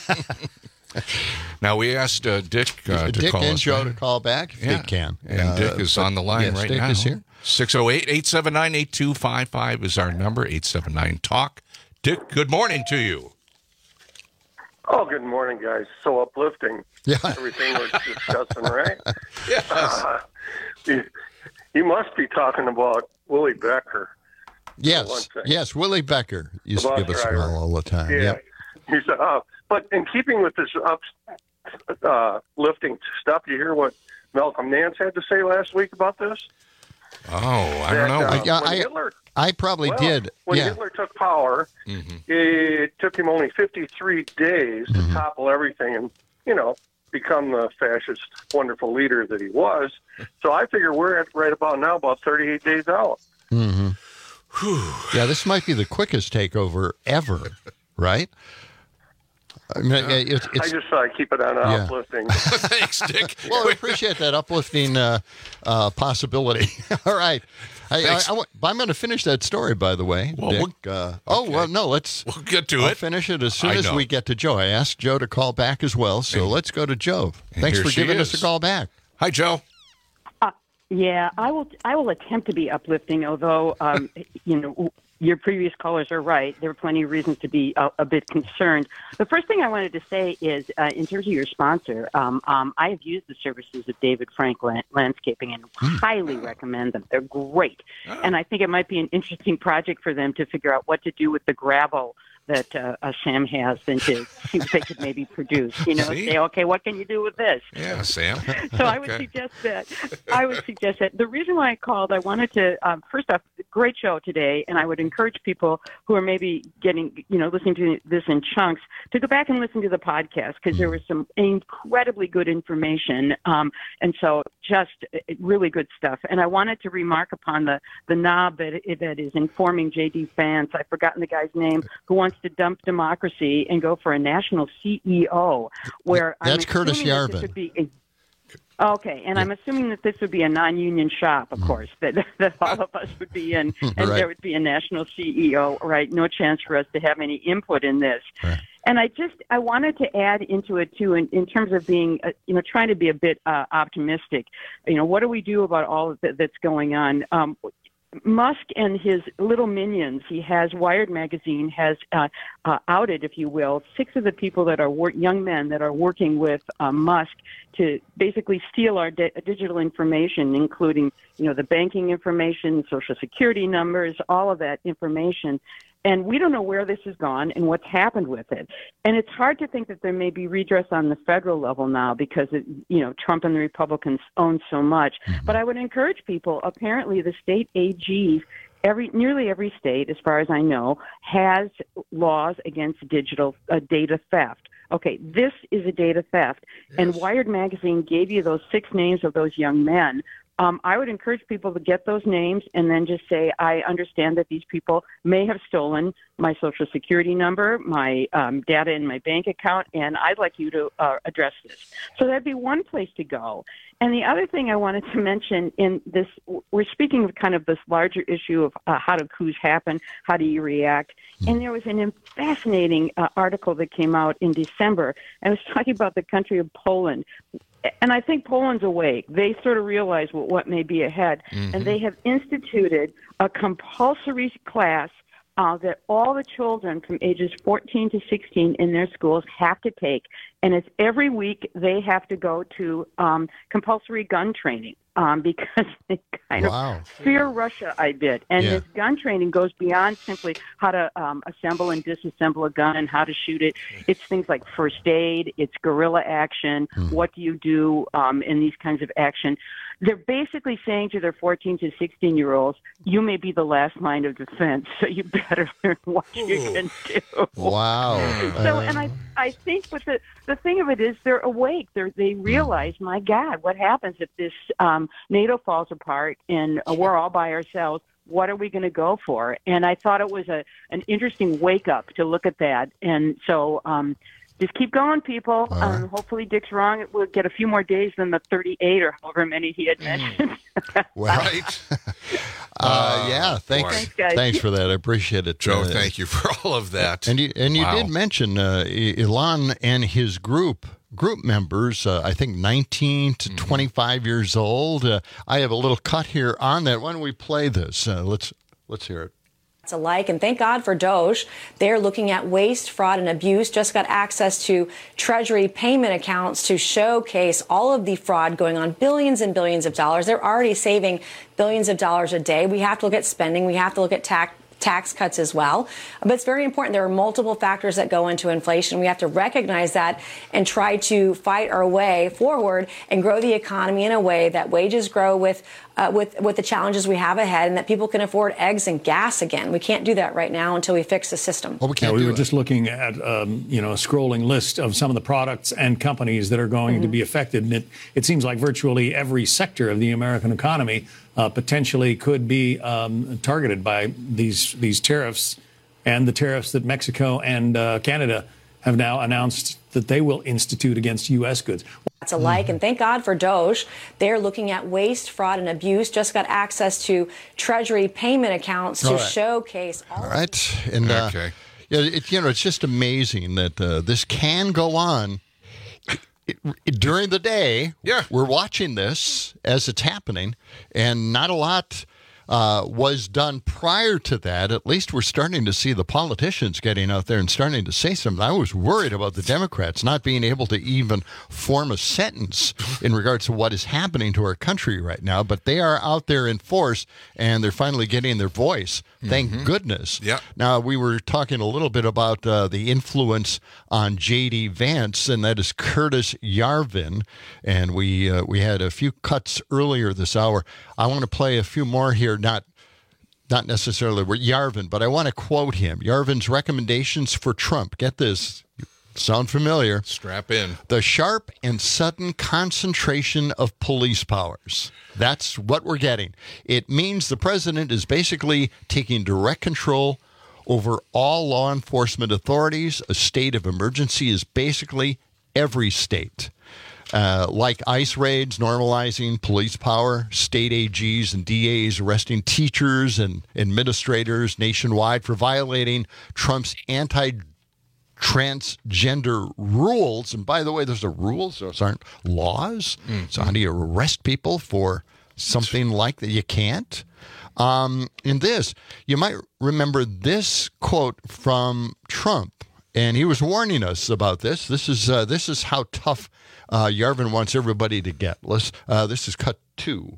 Now, we asked uh, Dick uh, to Dick call and us Joe back. to call back if yeah. they can. And uh, Dick is on the line yes, right Dick now. is here. six oh eight, eight seven nine, eight two five five is our number, eight seven nine, talk. Dick, good morning to you. Oh, good morning, guys. So uplifting. Yeah. Everything we're discussing, right? Yes. Uh, you, you must be talking about Willie Becker. Yes, yes, Willie Becker used to give us a call all the time. Yeah. Yep. He said, uh, but in keeping with this up, uh, lifting stuff, you hear what Malcolm Nance had to say last week about this? Oh, I that, don't know. Uh, yeah, when I, Hitler, I probably well, did. When yeah. Hitler took power, mm-hmm. it took him only fifty-three days to Mm-hmm. topple everything and, you know, become the fascist, wonderful leader that he was. So I figure we're at right about now, about thirty-eight days out. Mm-hmm. Yeah, this might be the quickest takeover ever, right? I mean, it's, it's, I just thought I'd keep it on yeah. uplifting. Thanks, Dick. Well, we appreciate that uplifting uh, uh, possibility. All right. I, I, I, I'm going to finish that story, by the way. Well, Dick. we'll, uh, oh, well, no, let's we'll get to I'll it. finish it as soon I as know. we get to Joe. I asked Joe to call back as well, so and, let's go to Joe. Thanks for giving is. us a call back. Hi, Joe. Uh, yeah, I will. I will attempt to be uplifting, although um, you know your previous callers are right. There are plenty of reasons to be a, a bit concerned. The first thing I wanted to say is, uh, in terms of your sponsor, um, um, I have used the services of David Frank Land- Landscaping and Hmm. highly recommend them. They're great, and I think it might be an interesting project for them to figure out what to do with the gravel that uh, uh, Sam has and to see what they could maybe produce. You know, See? say, okay, what can you do with this? Yeah, Sam. So I would Okay. suggest that. I would suggest that. The reason why I called, I wanted to, um, first off, great show today, and I would encourage people who are maybe getting, you know, listening to this in chunks to go back and listen to the podcast because there was some incredibly good information, um, and so just uh, really good stuff. And I wanted to remark upon the, the knob that, that is informing J D Vance. I've forgotten the guy's name, who wants to dump democracy and go for a national C E O. Where That's I'm Curtis assuming that this Yarvin. would be a- Okay, and I'm assuming that this would be a non-union shop, of course, that that all of us would be in, and Right. there would be a national C E O, right? No chance for us to have any input in this. Right. And I just I wanted to add into it too, in, in terms of being, uh, you know, trying to be a bit uh, optimistic. You know, what do we do about all of that, that's going on? Um, Musk and his little minions, he has, Wired magazine has uh, uh, outed, if you will, six of the people that are wor- young men that are working with uh, Musk to basically steal our di- digital information, including, you know, the banking information, social security numbers, all of that information. And we don't know where this has gone and what's happened with it. And it's hard to think that there may be redress on the federal level now because, it, you know, Trump and the Republicans own so much. But I would encourage people, apparently the state A Gs, every nearly every state, as far as I know, has laws against digital uh, data theft. Okay, this is a data theft. Yes. And Wired magazine gave you those six names of those young men Um, I would encourage people to get those names and then just say, I understand that these people may have stolen my Social Security number, my um, data in my bank account, and I'd like you to uh, address this. So that'd be one place to go. And the other thing I wanted to mention in this, we're speaking of kind of this larger issue of uh, how do coups happen, how do you react? And there was an fascinating uh, article that came out in December, and it was talking about the country of Poland. And I think Poland's awake. They sort of realize what, what may be ahead, mm-hmm. and they have instituted a compulsory class Uh, that all the children from ages fourteen to sixteen in their schools have to take. And it's every week they have to go to um, compulsory gun training um, because they kind wow. of fear Russia a bit. And yeah. this gun training goes beyond simply how to um, assemble and disassemble a gun and how to shoot it. It's things like first aid, it's guerrilla action, mm. what do you do um, in these kinds of action. They're basically saying to their fourteen to sixteen-year-olds, you may be the last line of defense, so you better learn what Ooh. you can do. Wow. So, and I, I think, but the, the thing of it is they're awake. They're, they realize, my God, what happens if this um, NATO falls apart and uh, we're all by ourselves? What are we going to go for? And I thought it was a an interesting wake-up to look at that. And so um, just keep going, people. Right. Um, hopefully Dick's wrong. It will get a few more days than the thirty-eight or however many he had mentioned. Well, right. uh, yeah, thanks, thanks, guys. Thanks for that. I appreciate it. Joe, uh, thank you for all of that. And you, and you wow. did mention uh, Elon and his group. Group members, uh, I think nineteen to mm-hmm. twenty-five years old. Uh, I have a little cut here on that. Why don't we play this? Uh, let's let's hear it. Alike, and thank God for Doge. They're looking at waste, fraud, and abuse. Just got access to Treasury payment accounts to showcase all of the fraud going on, billions and billions of dollars. They're already saving billions of dollars a day. We have to look at spending. We have to look at tax. tax cuts as well. But it's very important. There are multiple factors that go into inflation. We have to recognize that and try to fight our way forward and grow the economy in a way that wages grow with uh, with with the challenges we have ahead, and that people can afford eggs and gas again. We can't do that right now until we fix the system. Well, we can't yeah, we do were it. just looking at um, you know a scrolling list of some of the products and companies that are going mm-hmm. to be affected, and it, it seems like virtually every sector of the American economy Uh, potentially could be um, targeted by these these tariffs, and the tariffs that Mexico and uh, Canada have now announced that they will institute against U S goods. That's alike, and thank God for Doge. They're looking at waste, fraud, and abuse. Just got access to Treasury payment accounts to all right. showcase all. All right, and uh, okay. yeah, it, you know, it's just amazing that uh, this can go on. It, it, during the day, yeah. we're watching this as it's happening, and not a lot uh, was done prior to that. At least we're starting to see the politicians getting out there and starting to say something. I was worried about the Democrats not being able to even form a sentence in regards to what is happening to our country right now, but they are out there in force, and they're finally getting their voice. Thank mm-hmm. goodness. Yeah. Now, we were talking a little bit about uh, the influence on J D. Vance, and that is Curtis Yarvin. And we uh, we had a few cuts earlier this hour. I want to play a few more here, not not necessarily with Yarvin, but I want to quote him. Yarvin's recommendations for Trump. Get this. Sound familiar? Strap in. The sharp and sudden concentration of police powers. That's what we're getting. It means the president is basically taking direct control over all law enforcement authorities. A state of emergency is basically every state. Uh, like ICE raids, normalizing police power, state A Gs and D As arresting teachers and administrators nationwide for violating Trump's anti transgender rules. And by the way, those are rules, those aren't laws. Mm-hmm. So how do you arrest people for something like that? You can't. Um, in this, you might remember this quote from Trump, and he was warning us about this. This is uh, this is how tough uh, Yarvin wants everybody to get. Let's. Uh, this is cut two.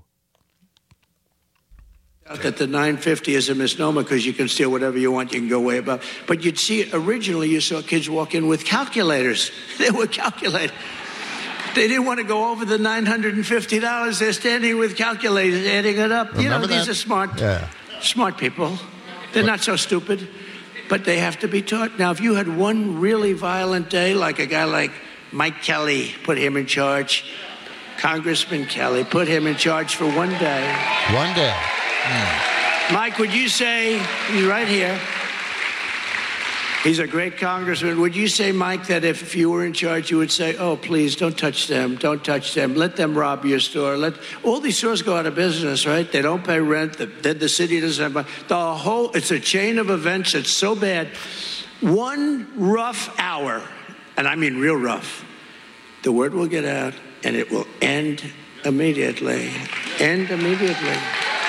That the nine fifty is a misnomer because you can steal whatever you want, you can go way above. But you'd see, originally you saw kids walk in with calculators. They were calculating. They didn't want to go over the nine hundred fifty dollars. They're standing with calculators, adding it up. Remember you know, that? these are smart, yeah. smart people. They're not so stupid, but they have to be taught. Now, if you had one really violent day, like a guy like Mike Kelly, put him in charge, Congressman Kelly. Put him in charge for one day. One day. Mm. Mike, would you say, he's right here. He's a great congressman. Would you say, Mike, that if you were in charge, you would say, oh, please, don't touch them. Don't touch them. Let them rob your store. Let all these stores go out of business, right? They don't pay rent. The, then the city doesn't have money. The whole, it's a chain of events that's so bad. One rough hour, and I mean real rough, the word will get out, and it will end immediately. End immediately.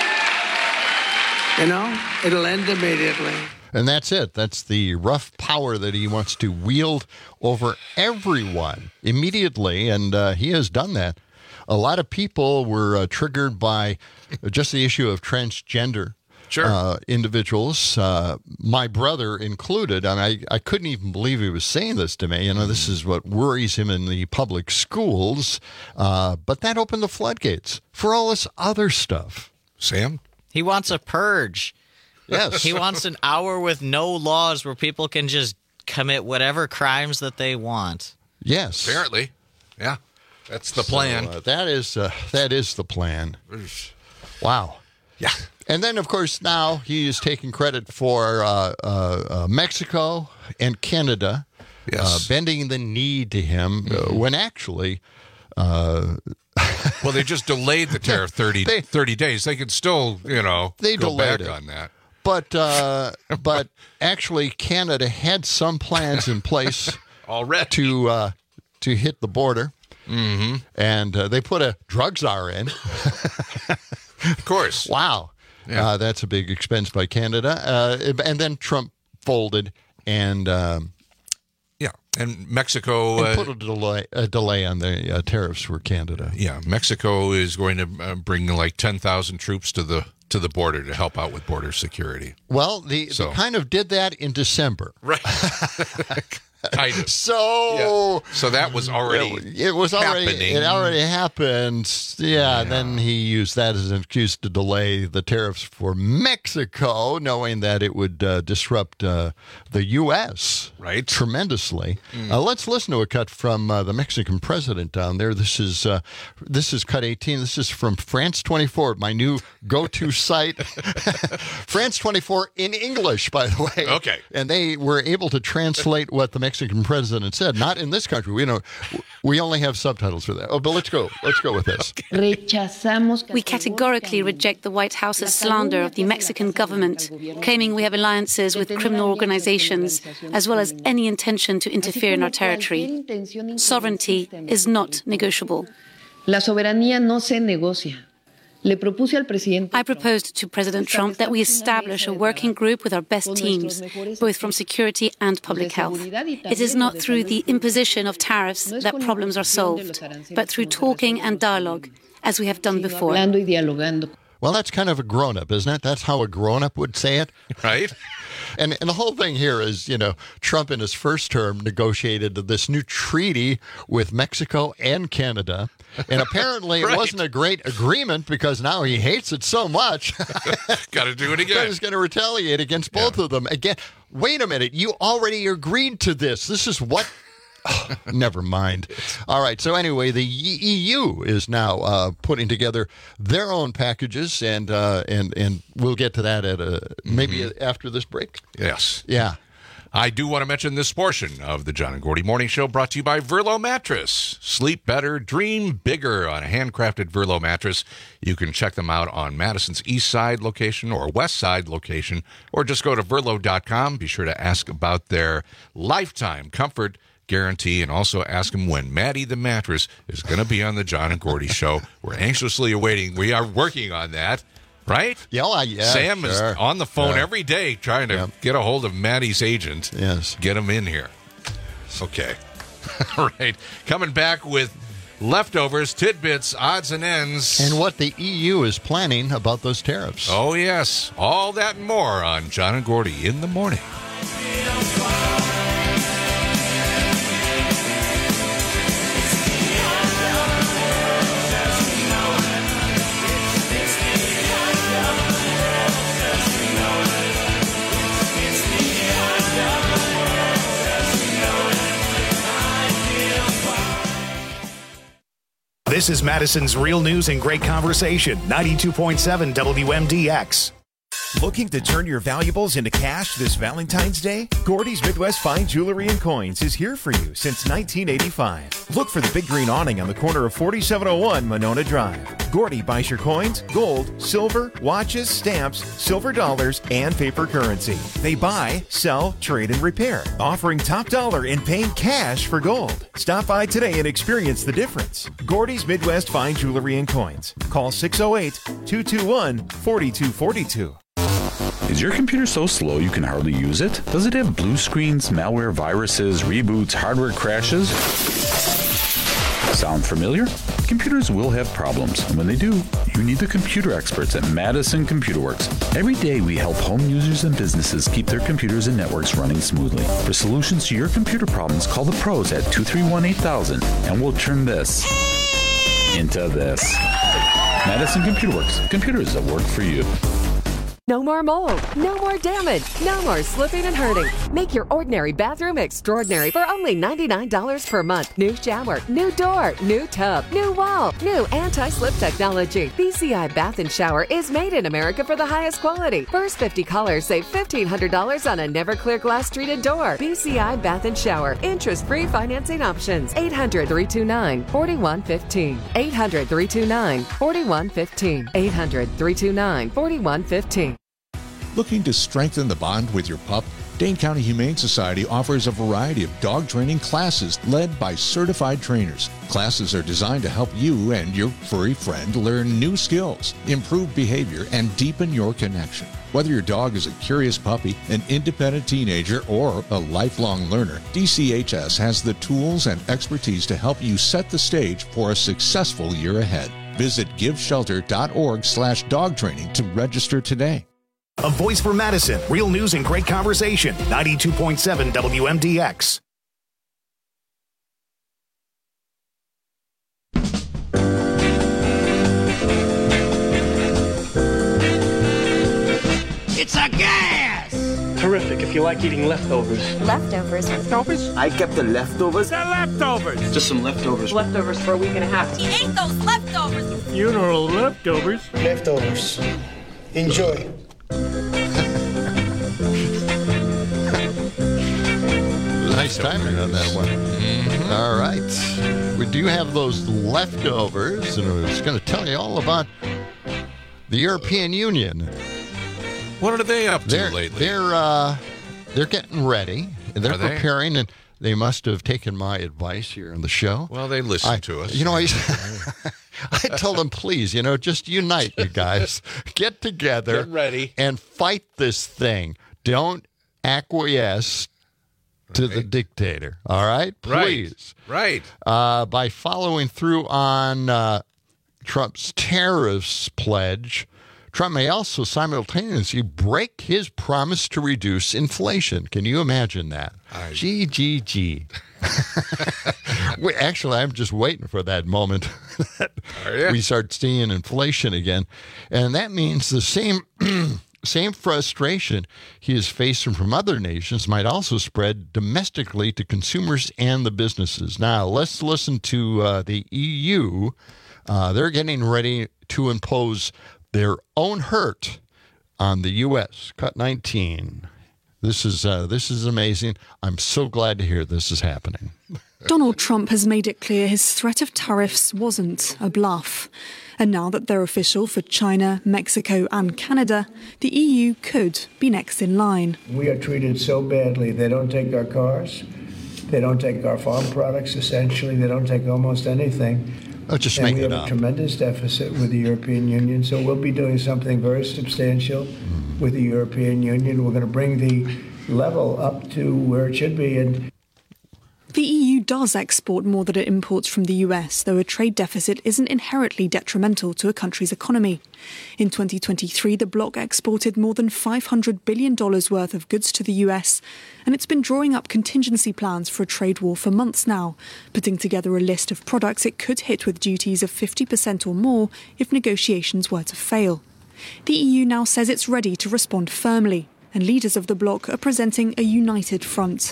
You know, it'll end immediately. And that's it. That's the rough power that he wants to wield over everyone immediately, and uh, he has done that. A lot of people were uh, triggered by just the issue of transgender sure. uh, individuals, uh, my brother included. And I, I couldn't even believe he was saying this to me. You know, this is what worries him in the public schools. Uh, but that opened the floodgates for all this other stuff. Sam? He wants a purge. Yes. He wants an hour with no laws where people can just commit whatever crimes that they want. Yes. Apparently. Yeah. That's the So, plan. uh, that is uh, that is the plan. Wow. Yeah. And then, of course, now he is taking credit for uh, uh, uh, Mexico and Canada yes. uh, bending the knee to him mm-hmm. uh, when actually... Uh, well, they just delayed the tariff thirty, they, thirty days. They could still, you know, they go delayed back it. on that. But uh, but actually, Canada had some plans in place already to uh, to hit the border, mm-hmm. and uh, they put a drug czar in. Of course, wow, yeah. uh, that's a big expense by Canada. Uh, and then Trump folded, and um, yeah, and Mexico and uh, put a delay a delay on the uh, tariffs for Canada. Yeah, Mexico is going to uh, bring like ten thousand troops to the. to the border to help out with border security. Well, the, so. they kind of did that in December. Right. Kind of. So, yeah. so that was already it, it was already happening. It already happened. Yeah, yeah. Then he used that as an excuse to delay the tariffs for Mexico, knowing that it would uh, disrupt uh, the U S right tremendously. Mm. Uh, let's listen to a cut from uh, the Mexican president down there. This is uh, this is cut eighteen. This is from France twenty-four, my new go-to site. France twenty-four in English, by the way. Okay, and they were able to translate what the Mexican president said. Not in this country. We know we only have subtitles for that. Oh, but let's go. Let's go with this. We categorically reject the White House's slander of the Mexican government, claiming we have alliances with criminal organizations, as well as any intention to interfere in our territory. Sovereignty is not negotiable. La soberanía no se negocia. I proposed to President Trump that we establish a working group with our best teams, both from security and public health. It is not through the imposition of tariffs that problems are solved, but through talking and dialogue, as we have done before. Well, that's kind of a grown-up, isn't it? That's how a grown-up would say it. Right. And, and the whole thing here is, you know, Trump in his first term negotiated this new treaty with Mexico and Canada. And apparently right. it wasn't a great agreement because now he hates it so much. Got to do it again. He's going to retaliate against both yeah. of them. Again, wait a minute. You already agreed to this. This is what... Oh, never mind. All right. So anyway, the E U is now uh, putting together their own packages, and uh, and and we'll get to that at a, maybe mm-hmm. after this break. Yes. Yeah. I do want to mention this portion of the John and Gordy Morning Show brought to you by Verlo Mattress. Sleep better, dream bigger on a handcrafted Verlo mattress. You can check them out on Madison's East Side location or West Side location, or just go to verlo dot com. Be sure to ask about their lifetime comfort guarantee, and also ask him when Maddie the Mattress is going to be on the John and Gordy Show. We're anxiously awaiting. We are working on that, right? Yeah, well, yeah. Sam sure. is on the phone yeah. every day trying to yep. get a hold of Maddie's agent. Yes. Get him in here. Okay. All right. Coming back with leftovers, tidbits, odds and ends. And what the E U is planning about those tariffs. Oh, yes. All that and more on John and Gordy in the morning. This This is Madison's Real News and Great Conversation, ninety-two point seven W M D X. Looking to turn your valuables into cash this Valentine's Day? Gordy's Midwest Fine Jewelry and Coins is here for you since nineteen eighty-five. Look for the big green awning on the corner of forty-seven oh one Monona Drive. Gordy buys your coins, gold, silver, watches, stamps, silver dollars, and paper currency. They buy, sell, trade, and repair, offering top dollar and paying cash for gold. Stop by today and experience the difference. Gordy's Midwest Fine Jewelry and Coins. Call six oh eight, two two one, four two four two. Is your computer so slow you can hardly use it? Does it have blue screens, malware, viruses, reboots, hardware crashes? Sound familiar? Computers will have problems, and when they do, you need the computer experts at Madison Computer Works. Every day we help home users and businesses keep their computers and networks running smoothly. For solutions to your computer problems, call the pros at two three one, eight thousand, and we'll turn this into this. Madison Computer Works. Computers that work for you. No more mold, no more damage, no more slipping and hurting. Make your ordinary bathroom extraordinary for only ninety-nine dollars per month. New shower, new door, new tub, new wall, new anti-slip technology. B C I Bath and Shower is made in America for the highest quality. First fifty callers save fifteen hundred dollars on a never clear glass treated door. B C I Bath and Shower. Interest-free financing options. eight hundred, three two nine, four one one five. eight hundred, three two nine, four one one five. eight hundred, three two nine, four one one five. Looking to strengthen the bond with your pup? Dane County Humane Society offers a variety of dog training classes led by certified trainers. Classes are designed to help you and your furry friend learn new skills, improve behavior, and deepen your connection. Whether your dog is a curious puppy, an independent teenager, or a lifelong learner, D C H S has the tools and expertise to help you set the stage for a successful year ahead. Visit giveshelter.org slash dog training to register today. A voice for Madison. Real news and great conversation. ninety-two point seven W M D X. It's a gas! Terrific if you like eating leftovers. Leftovers? Leftovers? I kept the leftovers. The leftovers! Just some leftovers. Leftovers for a week and a half. You ate those leftovers! Funeral leftovers. Leftovers. Enjoy. Nice timing on that one. Mm-hmm. All right. We do have those leftovers, and I was going to tell you all about the European Union. What are they up to they're, lately? They're uh, they're getting ready. They're are they? preparing, and they must have taken my advice here on the show. Well, they listen I, to us. You know, I, I told them, please, you know, just unite, you guys. Get together. Get ready. And fight this thing. Don't acquiesce to right. the dictator. All right? Please. Right. right. Uh, by following through on uh, Trump's tariffs pledge, Trump may also simultaneously break his promise to reduce inflation. Can you imagine that? I... G, G, G. Wait, actually, I'm just waiting for that moment that we start seeing inflation again. And that means the same same frustration he is facing from other nations might also spread domestically to consumers and the businesses. Now, let's listen to uh, the E U. Uh, they're getting ready to impose their own hurt on the U S. Cut nineteen. This is uh, this is amazing. I'm so glad to hear this is happening. Donald Trump has made it clear his threat of tariffs wasn't a bluff. And now that they're official for China, Mexico and Canada, the E U could be next in line. We are treated so badly. They don't take our cars. They don't take our farm products, essentially. They don't take almost anything. Oh, just and make we it have up. a tremendous deficit with the European Union, so we'll be doing something very substantial mm. with the European Union. We're going to bring the level up to where it should be. And the E U does export more than it imports from the U S, though a trade deficit isn't inherently detrimental to a country's economy. In twenty twenty-three, the bloc exported more than five hundred billion dollars worth of goods to the U S, and it's been drawing up contingency plans for a trade war for months now, putting together a list of products it could hit with duties of fifty percent or more if negotiations were to fail. The E U now says it's ready to respond firmly. and leaders of the bloc are presenting a united front.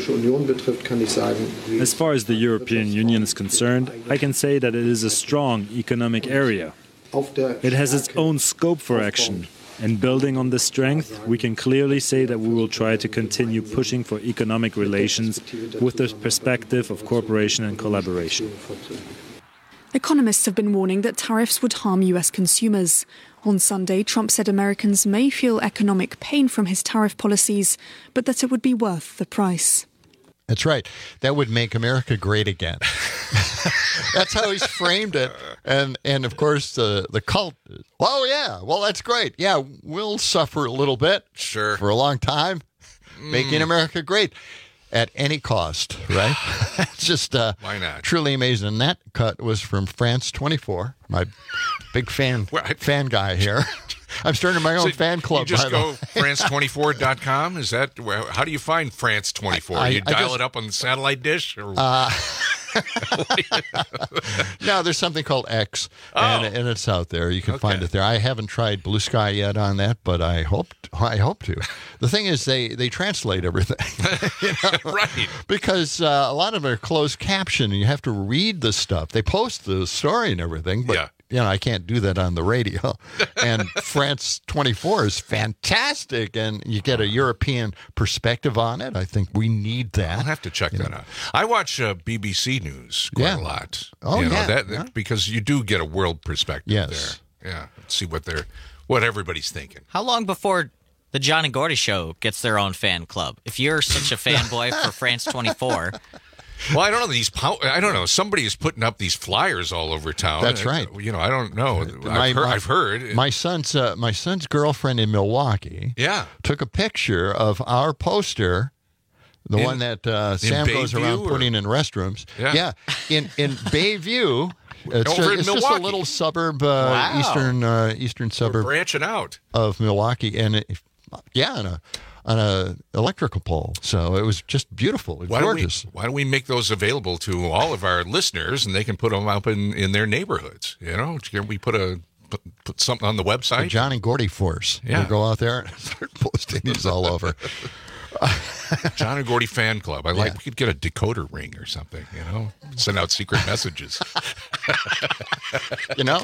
As far as the European Union is concerned, I can say that it is a strong economic area. It has its own scope for action. And building on this strength, we can clearly say that we will try to continue pushing for economic relations with the perspective of cooperation and collaboration. Economists have been warning that tariffs would harm U S consumers. On Sunday, Trump said Americans may feel economic pain from his tariff policies, but that it would be worth the price. That's right. That would make America great again. That's how he's framed it. And, and of course, the, the cult, oh, yeah, well, that's great. Yeah, we'll suffer a little bit. Sure. For a long time, mm. making America great. At any cost, right? It's just uh, Why not? Truly amazing. And that cut was from France twenty-four, my big fan fan guy here. I'm starting my own so fan club. You just go France twenty-four dot com? Is that how do you find France twenty-four? I, I, you dial just, it up on the satellite dish? Or? Uh, no, there's something called X, and, oh. and it's out there. You can okay. find it there. I haven't tried Blue Sky yet on that, but I hope I hope to. The thing is, they, they translate everything, you know? Right? Because uh, a lot of them are closed caption, and you have to read the stuff. They post the story and everything, but. Yeah. You know, I can't do that on the radio. And France twenty-four is fantastic, and you get a European perspective on it. I think we need that. I'll have to check you that know. out. I watch uh, B B C News quite Yeah. a lot. Oh, you know, yeah. that, yeah. Because you do get a world perspective Yes. there. Yeah, see what they're, what everybody's thinking. How long before the John and Gordy Show gets their own fan club? If you're such a fanboy for France twenty-four... Well, I don't know these. I don't know. Somebody is putting up these flyers all over town. That's right. You know, I don't know. My, I've, heard, my, I've heard. My son's uh, my son's girlfriend in Milwaukee. Yeah. Took a picture of our poster, the in, one that uh, Sam goes around or? putting in restrooms. Yeah. yeah. In in Bayview. It's, Over a, in it's just Milwaukee. a little suburb, uh, Wow. eastern uh, eastern suburb. We're branching out of Milwaukee, and it, yeah, on a on a electrical pole. So it was just beautiful. It was why gorgeous. Don't we, why don't we make those available to all of our listeners, and they can put them up in, in their neighborhoods? You know, can we put a put, put something on the website? The John and Gordy Force. Yeah, we'll go out there and start posting these all over. John and Gordy fan club. I like. Yeah. We could get a decoder ring or something. You know, send out secret messages. You know,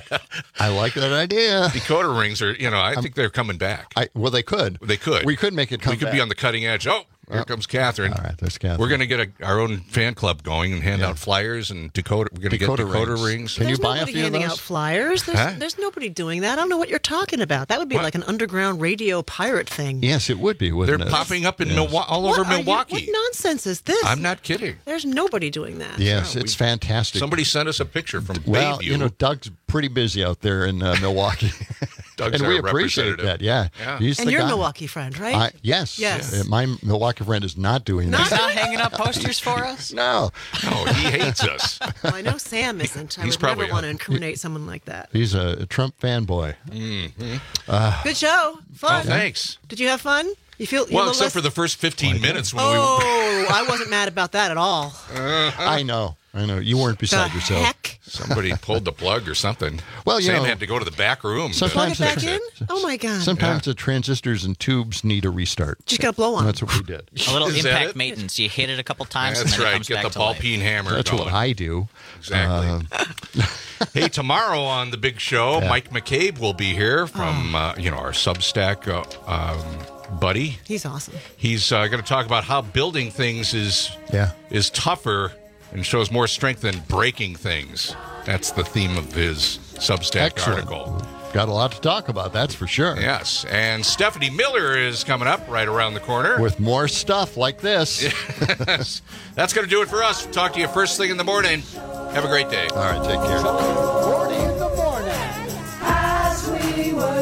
I like that idea. Decoder rings are. You know, I think they're coming back. I, well, they could. They could. We could make it come We could back. be on the cutting edge. Oh, here Oh. comes Catherine. All right, there's Catherine. We're going to get a, our own fan club going and hand Yeah. out flyers and decoder. We're going to get Decoder decoder rings. rings. Can There's you buy a nobody few of handing those? out flyers. There's, Huh? there's nobody doing that. I don't know what you're talking about. That would be What? like an underground radio pirate thing. Yes, it would be. They're Wouldn't it? popping up in Yes. Milwaukee, all What over are you- Milwaukee. what nonsense is this? I'm not kidding. There's nobody doing that. Yes, Yeah, it's we- fantastic. Somebody sent us a picture from well, Bayview. you know, Doug's pretty busy out there in uh, Milwaukee. Doug's and our we appreciate representative. that. Yeah, Yeah. He's And the you're guy. a Milwaukee friend, right? I, yes. Yes. Uh, My Milwaukee friend is not doing He's that. not hanging up posters for us? No. No, he hates us. Well, I know Sam isn't. I He's would probably never want to a- incriminate someone like that. He's a, a Trump fanboy. Mm-hmm. Uh, Good show. Fun. Oh, thanks. Did you have fun? You feel you Well, little except less- for the first fifteen minutes when Oh, I wasn't mad about that at all. we. Uh, I know. I know. You weren't beside the yourself. heck? somebody pulled the plug or something. Well, you Sam know, had to go to the back room. to sometimes Plug it fix back it. in? Oh, my God. Sometimes the transistors and tubes need a restart. Just got to blow on That's them. what we did. A little Is that impact it? maintenance. You hit it a couple times That's and then it right. comes Get back the to ball life. peen hammer That's going. what I do. Exactly. Uh, Hey, tomorrow on the big show, Yeah. Mike McCabe will be here from uh, you know our Substack uh, um, buddy. He's awesome. He's uh, going to talk about how building things is yeah. is tougher and shows more strength than breaking things. That's the theme of his Substack Excellent. article. Got a lot to talk about, that's for sure. Yes, and Stephanie Miller is coming up right around the corner. With more stuff like this. Yes. That's going to do it for us. Talk to you first thing in the morning. Have a great day. All right, take care. Gordy in the morning, as we were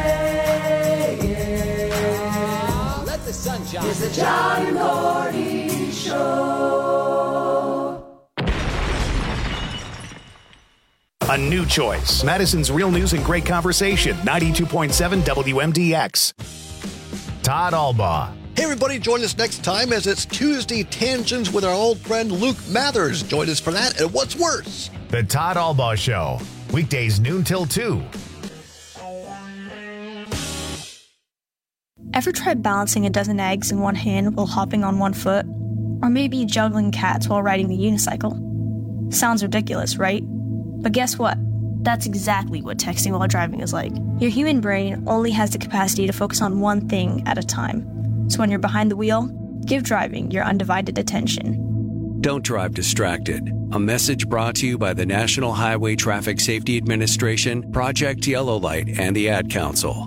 saying. Let the sun shine. It's the John and Gordy Show. A new choice. Madison's Real News and Great Conversation. ninety-two point seven W M D X. Todd Albaugh. Hey, everybody, join us next time as it's Tuesday Tangents with our old friend Luke Mathers. Join us for that and What's Worse? The Todd Albaugh Show. Weekdays noon till two. Ever tried balancing a dozen eggs in one hand while hopping on one foot? Or maybe juggling cats while riding the unicycle? Sounds ridiculous, right? But guess what? That's exactly what texting while driving is like. Your human brain only has the capacity to focus on one thing at a time. So when you're behind the wheel, give driving your undivided attention. Don't drive distracted. A message brought to you by the National Highway Traffic Safety Administration, Project Yellow Light, and the Ad Council.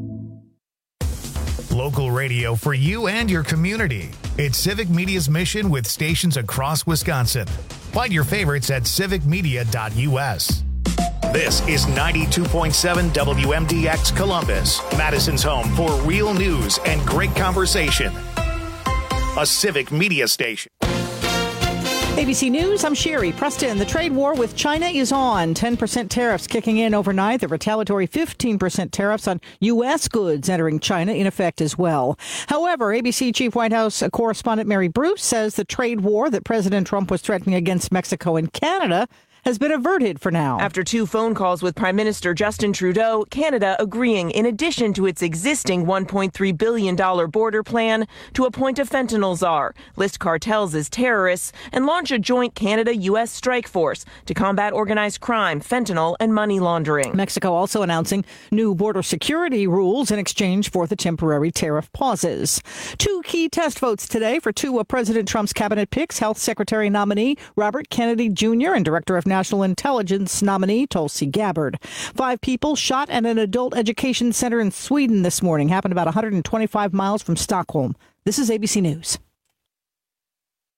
Local radio for you and your community. It's Civic Media's mission with stations across Wisconsin. Find your favorites at civic media dot u s. This is ninety-two point seven W M D X Columbus, Madison's home for real news and great conversation. A Civic Media station. A B C News, I'm Sherry Preston. The trade war with China is on. ten percent tariffs kicking in overnight. The retaliatory fifteen percent tariffs on U S goods entering China in effect as well. However, A B C Chief White House correspondent Mary Bruce says the trade war that President Trump was threatening against Mexico and Canada has been averted for now. After two phone calls with Prime Minister Justin Trudeau, Canada agreeing, in addition to its existing one point three billion dollars border plan, to appoint a fentanyl czar, list cartels as terrorists, and launch a joint Canada-U S strike force to combat organized crime, fentanyl, and money laundering. Mexico also announcing new border security rules in exchange for the temporary tariff pauses. Two key test votes today for two of President Trump's cabinet picks, Health Secretary nominee Robert Kennedy Junior and Director of National Intelligence nominee Tulsi Gabbard. Five people shot at an adult education center in Sweden this morning. Happened about one hundred twenty-five miles from Stockholm. This is A B C News.